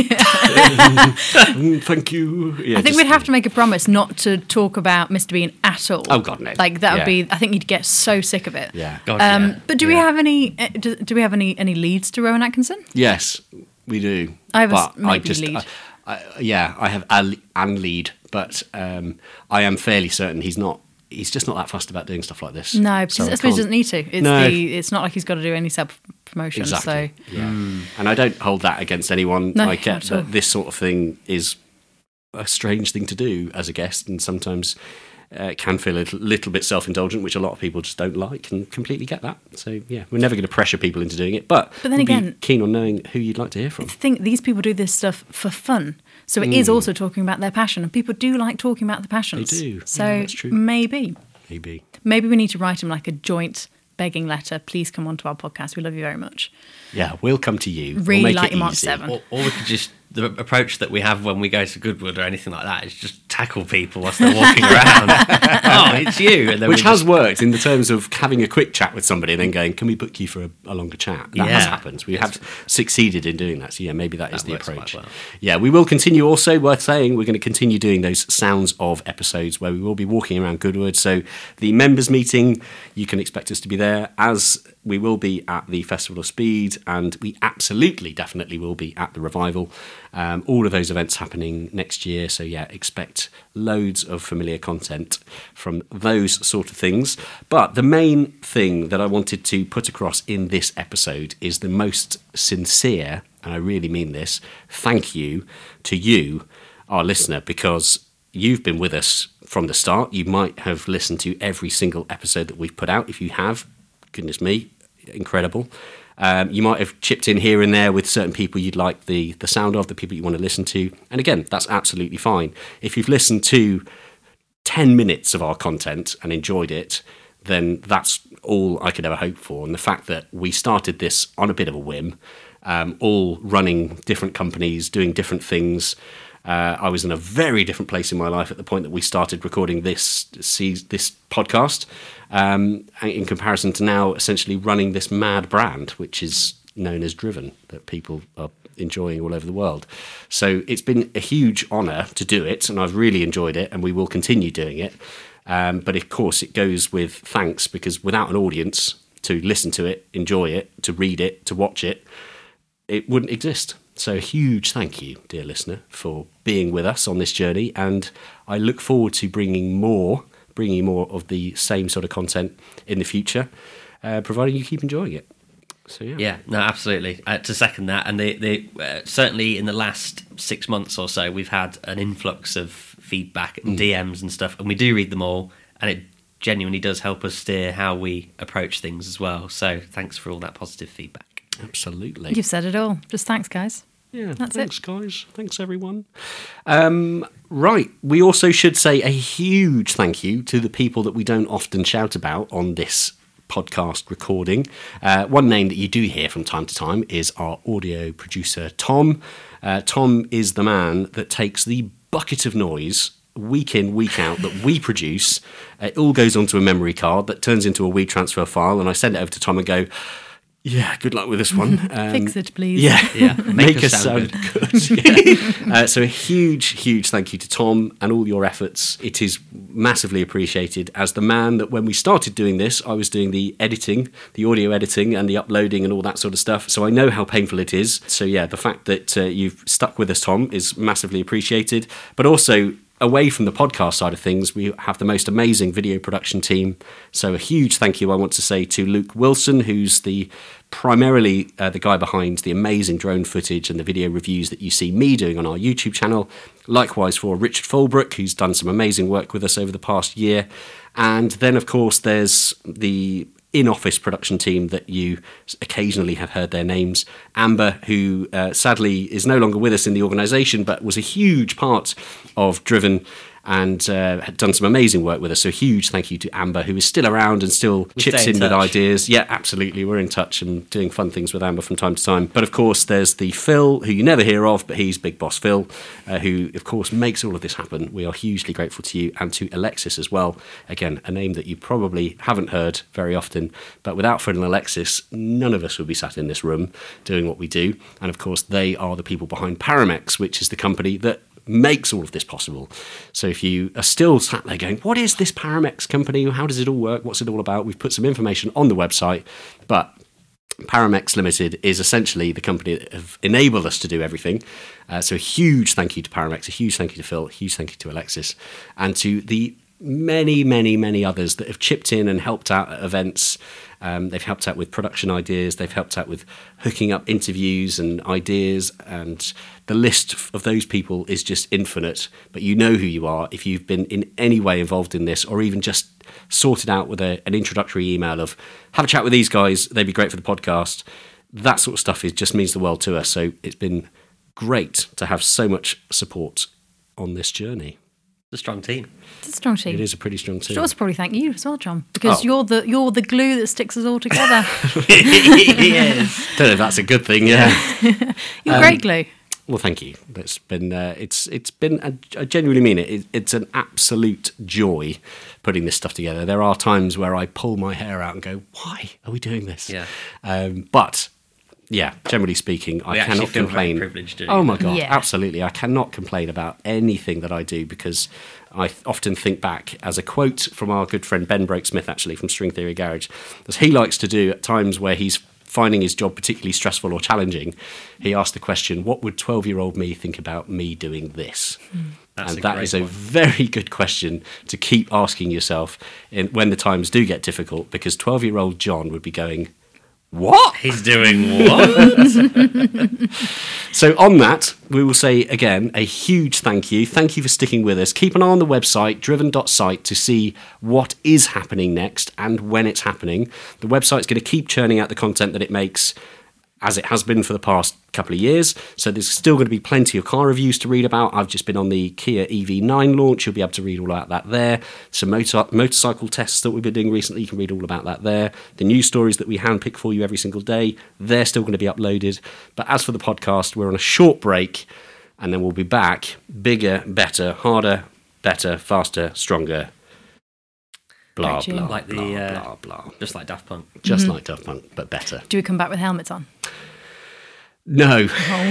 Thank you. I think we'd have to make a promise not to talk about Mr. Bean at all. Oh God, no. Like that would be, I think you'd get so sick of it. Yeah. God, but do we have any, do we have any leads to Rowan Atkinson? Yes, we do. I have lead. I have an lead, but I am fairly certain he's just not that fussed about doing stuff like this. No, because I suppose he doesn't need to. It's not like he's got to do any self-promotion. Exactly. So. And I don't hold that against anyone. No, I get that this sort of thing is a strange thing to do as a guest, and sometimes it can feel a little bit self-indulgent, which a lot of people just don't like, and completely get that. So, we're never going to pressure people into doing it, but then again, be keen on knowing who you'd like to hear from. I think these people do this stuff for fun. So it is also talking about their passion, and people do like talking about the passions. They do. So that's true. Maybe we need to write them like a joint begging letter. Please come onto our podcast. We love you very much. Yeah, we'll come to you. Really we'll like your Mark 7. Or we could just, the approach that we have when we go to Goodwood or anything like that is just tackle people whilst they're walking around. Oh, it's you. And then which has worked in the terms of having a quick chat with somebody and then going, can we book you for a longer chat? That has happened. We have succeeded in doing that. So maybe that is the approach. Well. Yeah, we will continue also, worth saying, we're going to continue doing those Sounds of episodes where we will be walking around Goodwood. So the members meeting, you can expect us to be there, as we will be at the Festival of Speed, and we absolutely, definitely will be at the Revival. All of those events happening next year. So expect loads of familiar content from those sort of things. But the main thing that I wanted to put across in this episode is the most sincere, and I really mean this, thank you to you, our listener, because you've been with us from the start. You might have listened to every single episode that we've put out. If you have, goodness me, incredible. You might have chipped in here and there with certain people you'd like the sound of, the people you want to listen to. And again, that's absolutely fine. If you've listened to 10 minutes of our content and enjoyed it, then that's all I could ever hope for. And the fact that we started this on a bit of a whim, all running different companies, doing different things. I was in a very different place in my life at the point that we started recording this podcast, in comparison to now essentially running this mad brand, which is known as Driven, that people are enjoying all over the world. So it's been a huge honour to do it, and I've really enjoyed it, and we will continue doing it. But of course, it goes with thanks, because without an audience to listen to it, enjoy it, to read it, to watch it, it wouldn't exist. So a huge thank you, dear listener, for being with us on this journey, and I look forward to bringing more of the same sort of content in the future, providing you keep enjoying it. So no, absolutely. To second that, and certainly in the last 6 months or so, we've had an influx of feedback and DMs and stuff, and we do read them all, and it genuinely does help us steer how we approach things as well. So thanks for all that positive feedback. Absolutely. You've said it all. Just thanks, guys. Yeah, that's thanks, guys. Thanks, everyone. Right, we also should say a huge thank you to the people that we don't often shout about on this podcast recording. One name that you do hear from time to time is our audio producer, Tom. Tom is the man that takes the bucket of noise week in, week out that we produce. It all goes onto a memory card that turns into a WeTransfer file, and I send it over to Tom and go, Yeah, good luck with this one. Fix it, please. Yeah. Make us sound good. So a huge thank you to Tom and all your efforts. It is massively appreciated. As the man that when we started doing this, I was doing the editing, the audio editing and the uploading and all that sort of stuff. So I know how painful it is. So yeah, the fact that you've stuck with us, Tom, is massively appreciated. But also, away from the podcast side of things, we have the most amazing video production team. So a huge thank you I want to say to Luke Wilson, who's primarily the guy behind the amazing drone footage and the video reviews that you see me doing on our YouTube channel. Likewise for Richard Fulbrook, who's done some amazing work with us over the past year. And then, of course, there's the in-office production team that you occasionally have heard their names. Amber, who sadly is no longer with us in the organisation, but was a huge part of Driven and had done some amazing work with us. So huge thank you to Amber, who is still around and still chips in with ideas. Yeah, absolutely. We're in touch and doing fun things with Amber from time to time. But of course, there's the Phil, who you never hear of, but he's Big Boss Phil, who of course makes all of this happen. We are hugely grateful to you, and to Alexis as well. Again, a name that you probably haven't heard very often, but without Phil and Alexis, none of us would be sat in this room doing what we do. And of course, they are the people behind Paramex, which is the company that makes all of this possible. So if you are still sat there going, what is this Paramex company? How does it all work? What's it all about? We've put some information on the website, but Paramex Limited is essentially the company that have enabled us to do everything. So a huge thank you to Paramex, a huge thank you to Phil, a huge thank you to Alexis, and to the many others that have chipped in and helped out at events. They've helped out with production ideas. They've helped out with hooking up interviews and ideas. And the list of those people is just infinite. But you know who you are if you've been in any way involved in this, or even just sorted out with an introductory email of, have a chat with these guys. They'd be great for the podcast. That sort of stuff just means the world to us. So it's been great to have so much support on this journey. It's a strong team. It's a strong team. It is a pretty strong team. Should also probably thank you as well, John, because you're the glue that sticks us all together. Yes. Don't know if that's a good thing. Yeah, you're great glue. Well, thank you. It's been it's been I genuinely mean it. It's an absolute joy putting this stuff together. There are times where I pull my hair out and go, "Why are we doing this?" Yeah. But yeah, generally speaking, I cannot complain. Very privileged doing oh my God, absolutely. I cannot complain about anything that I do, because I often think back as a quote from our good friend Ben Broke-Smith, actually, from String Theory Garage, as he likes to do at times where he's finding his job particularly stressful or challenging. He asked the question, what would 12-year-old me think about me doing this? And that is a very good question to keep asking yourself when the times do get difficult, because 12-year-old John would be going, what? He's doing what? So on that, we will say again a huge thank you. Thank you for sticking with us. Keep an eye on the website, driven.site, to see what is happening next and when it's happening. The website's going to keep churning out the content that it makes, as it has been for the past couple of years. So there's still going to be plenty of car reviews to read about. I've just been on the Kia EV9 launch. You'll be able to read all about that there. Some motorcycle tests that we've been doing recently. You can read all about that there. The news stories that we handpick for you every single day, they're still going to be uploaded. But as for the podcast, we're on a short break, and then we'll be back bigger, better, harder, better, faster, stronger. Blah, blah, like blah, blah, blah. Just like Daft Punk. Just like Daft Punk, but better. Do we come back with helmets on? No.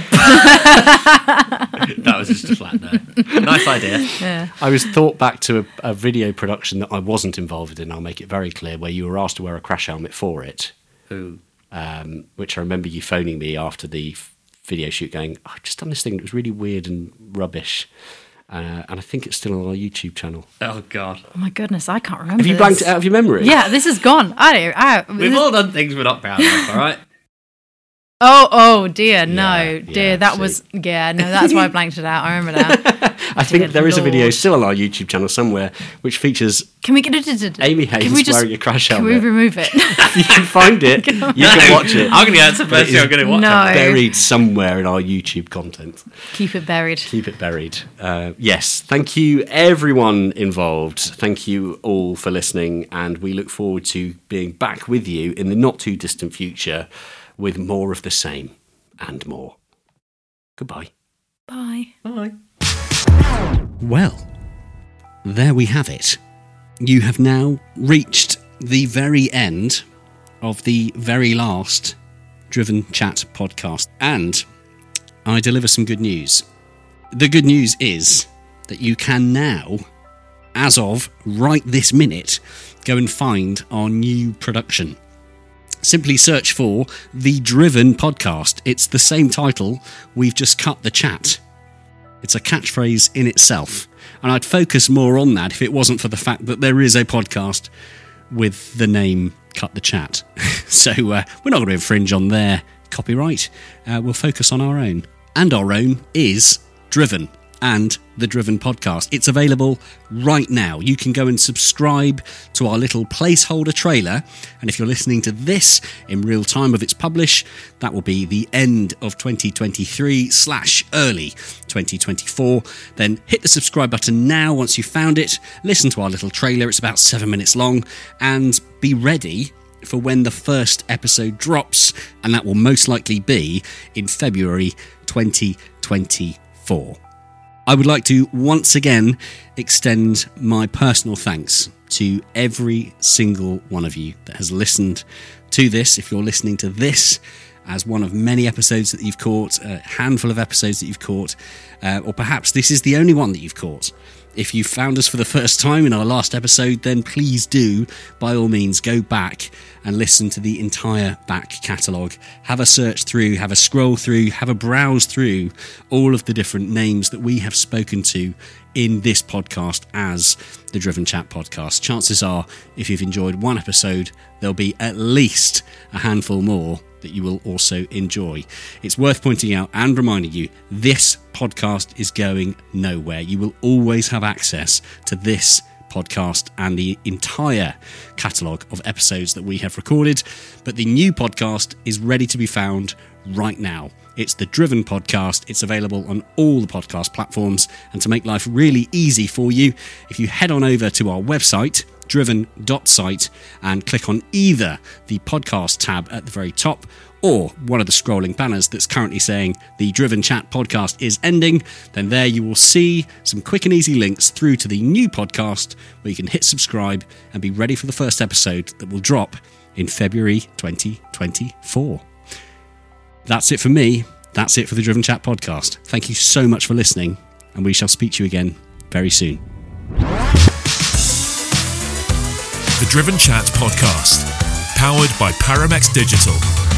That was just a flat no. Nice idea. Yeah. I was thought back to a video production that I wasn't involved in, I'll make it very clear, where you were asked to wear a crash helmet for it. Who? Which I remember you phoning me after the video shoot going, I've just done this thing that was really weird and rubbish. And I think it's still on our YouTube channel. Oh, God. Oh, my goodness, I can't remember. Have you blanked it out of your memory? Yeah, this is gone. We've all done things we're not proud of, all right? Oh dear, no, dear, that see. Was, yeah, no, that's why I blanked it out. I remember that. I think there is a video still on our YouTube channel somewhere which features Can we get it? Amy Hayes wearing a crash helmet. Can we remove it? You can find it. You can watch it. I'm going to answer first. I'm going to watch it. Buried somewhere in our YouTube content. Keep it buried. Keep it buried. Yes, thank you everyone involved. Thank you all for listening, and we look forward to being back with you in the not too distant future with more of the same and more. Goodbye. Bye. Bye. Well, there we have it. You have now reached the very end of the very last Driven Chat podcast. And I deliver some good news. The good news is that you can now, as of right this minute, go and find our new production. Simply search for The Driven Podcast. It's the same title, we've just cut the chat. It's a catchphrase in itself. And I'd focus more on that if it wasn't for the fact that there is a podcast with the name Cut the Chat. So we're not going to infringe on their copyright. We'll focus on our own. And our own is Driven and The Driven Podcast. It's available right now. You can go and subscribe to our little placeholder trailer, and if you're listening to this in real time of its publish, that will be the end of 2023/early 2024. Then hit the subscribe button now once you've found it, listen to our little trailer, it's about 7 minutes long, and be ready for when the first episode drops, and that will most likely be in February 2024. I would like to once again extend my personal thanks to every single one of you that has listened to this. If you're listening to this as one of many episodes that you've caught, a handful of episodes that you've caught, or perhaps this is the only one that you've caught. If you found us for the first time in our last episode, then please do, by all means, go back and listen to the entire back catalogue. Have a search through, have a scroll through, have a browse through all of the different names that we have spoken to in this podcast as the Driven Chat podcast. Chances are, if you've enjoyed one episode, there'll be at least a handful more that you will also enjoy. It's worth pointing out and reminding you, this podcast is going nowhere. You will always have access to this podcast and the entire catalogue of episodes that we have recorded, but the new podcast is ready to be found right now. It's the Driven Podcast. It's available on all the podcast platforms, and to make life really easy for you, if you head on over to our website, driven.site, and click on either the podcast tab at the very top or one of the scrolling banners that's currently saying the Driven Chat podcast is ending, then there you will see some quick and easy links through to the new podcast where you can hit subscribe and be ready for the first episode that will drop in February 2024. That's it for me. That's it for the Driven Chat podcast. Thank you so much for listening, and we shall speak to you again very soon. The Driven Chat podcast, powered by Paramex Digital.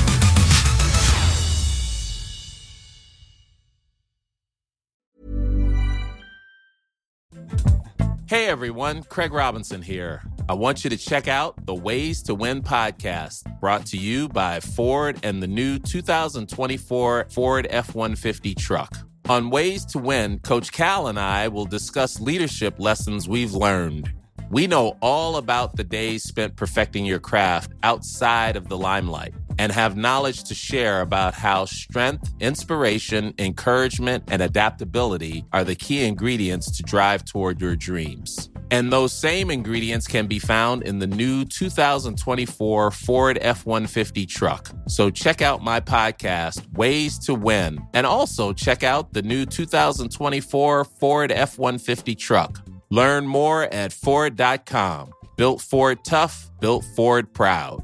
Hey everyone, Craig Robinson here. I want you to check out the Ways to Win podcast, brought to you by Ford and the new 2024 Ford F-150 truck. On Ways to Win, Coach Cal and I will discuss leadership lessons we've learned. We know all about the days spent perfecting your craft outside of the limelight and have knowledge to share about how strength, inspiration, encouragement, and adaptability are the key ingredients to drive toward your dreams. And those same ingredients can be found in the new 2024 Ford F-150 truck. So check out my podcast, Ways to Win, and also check out the new 2024 Ford F-150 truck. Learn more at Ford.com. Built Ford tough, built Ford proud.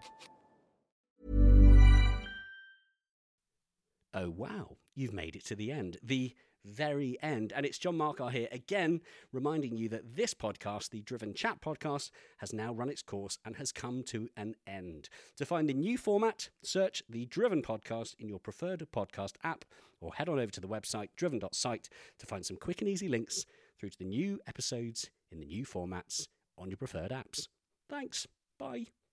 Oh, wow. You've made it to the end. The very end. And it's John Markar here again, reminding you that this podcast, the Driven Chat podcast, has now run its course and has come to an end. To find a new format, search the Driven Podcast in your preferred podcast app, or head on over to the website driven.site to find some quick and easy links through to the new episodes in the new formats on your preferred apps. Thanks. Bye.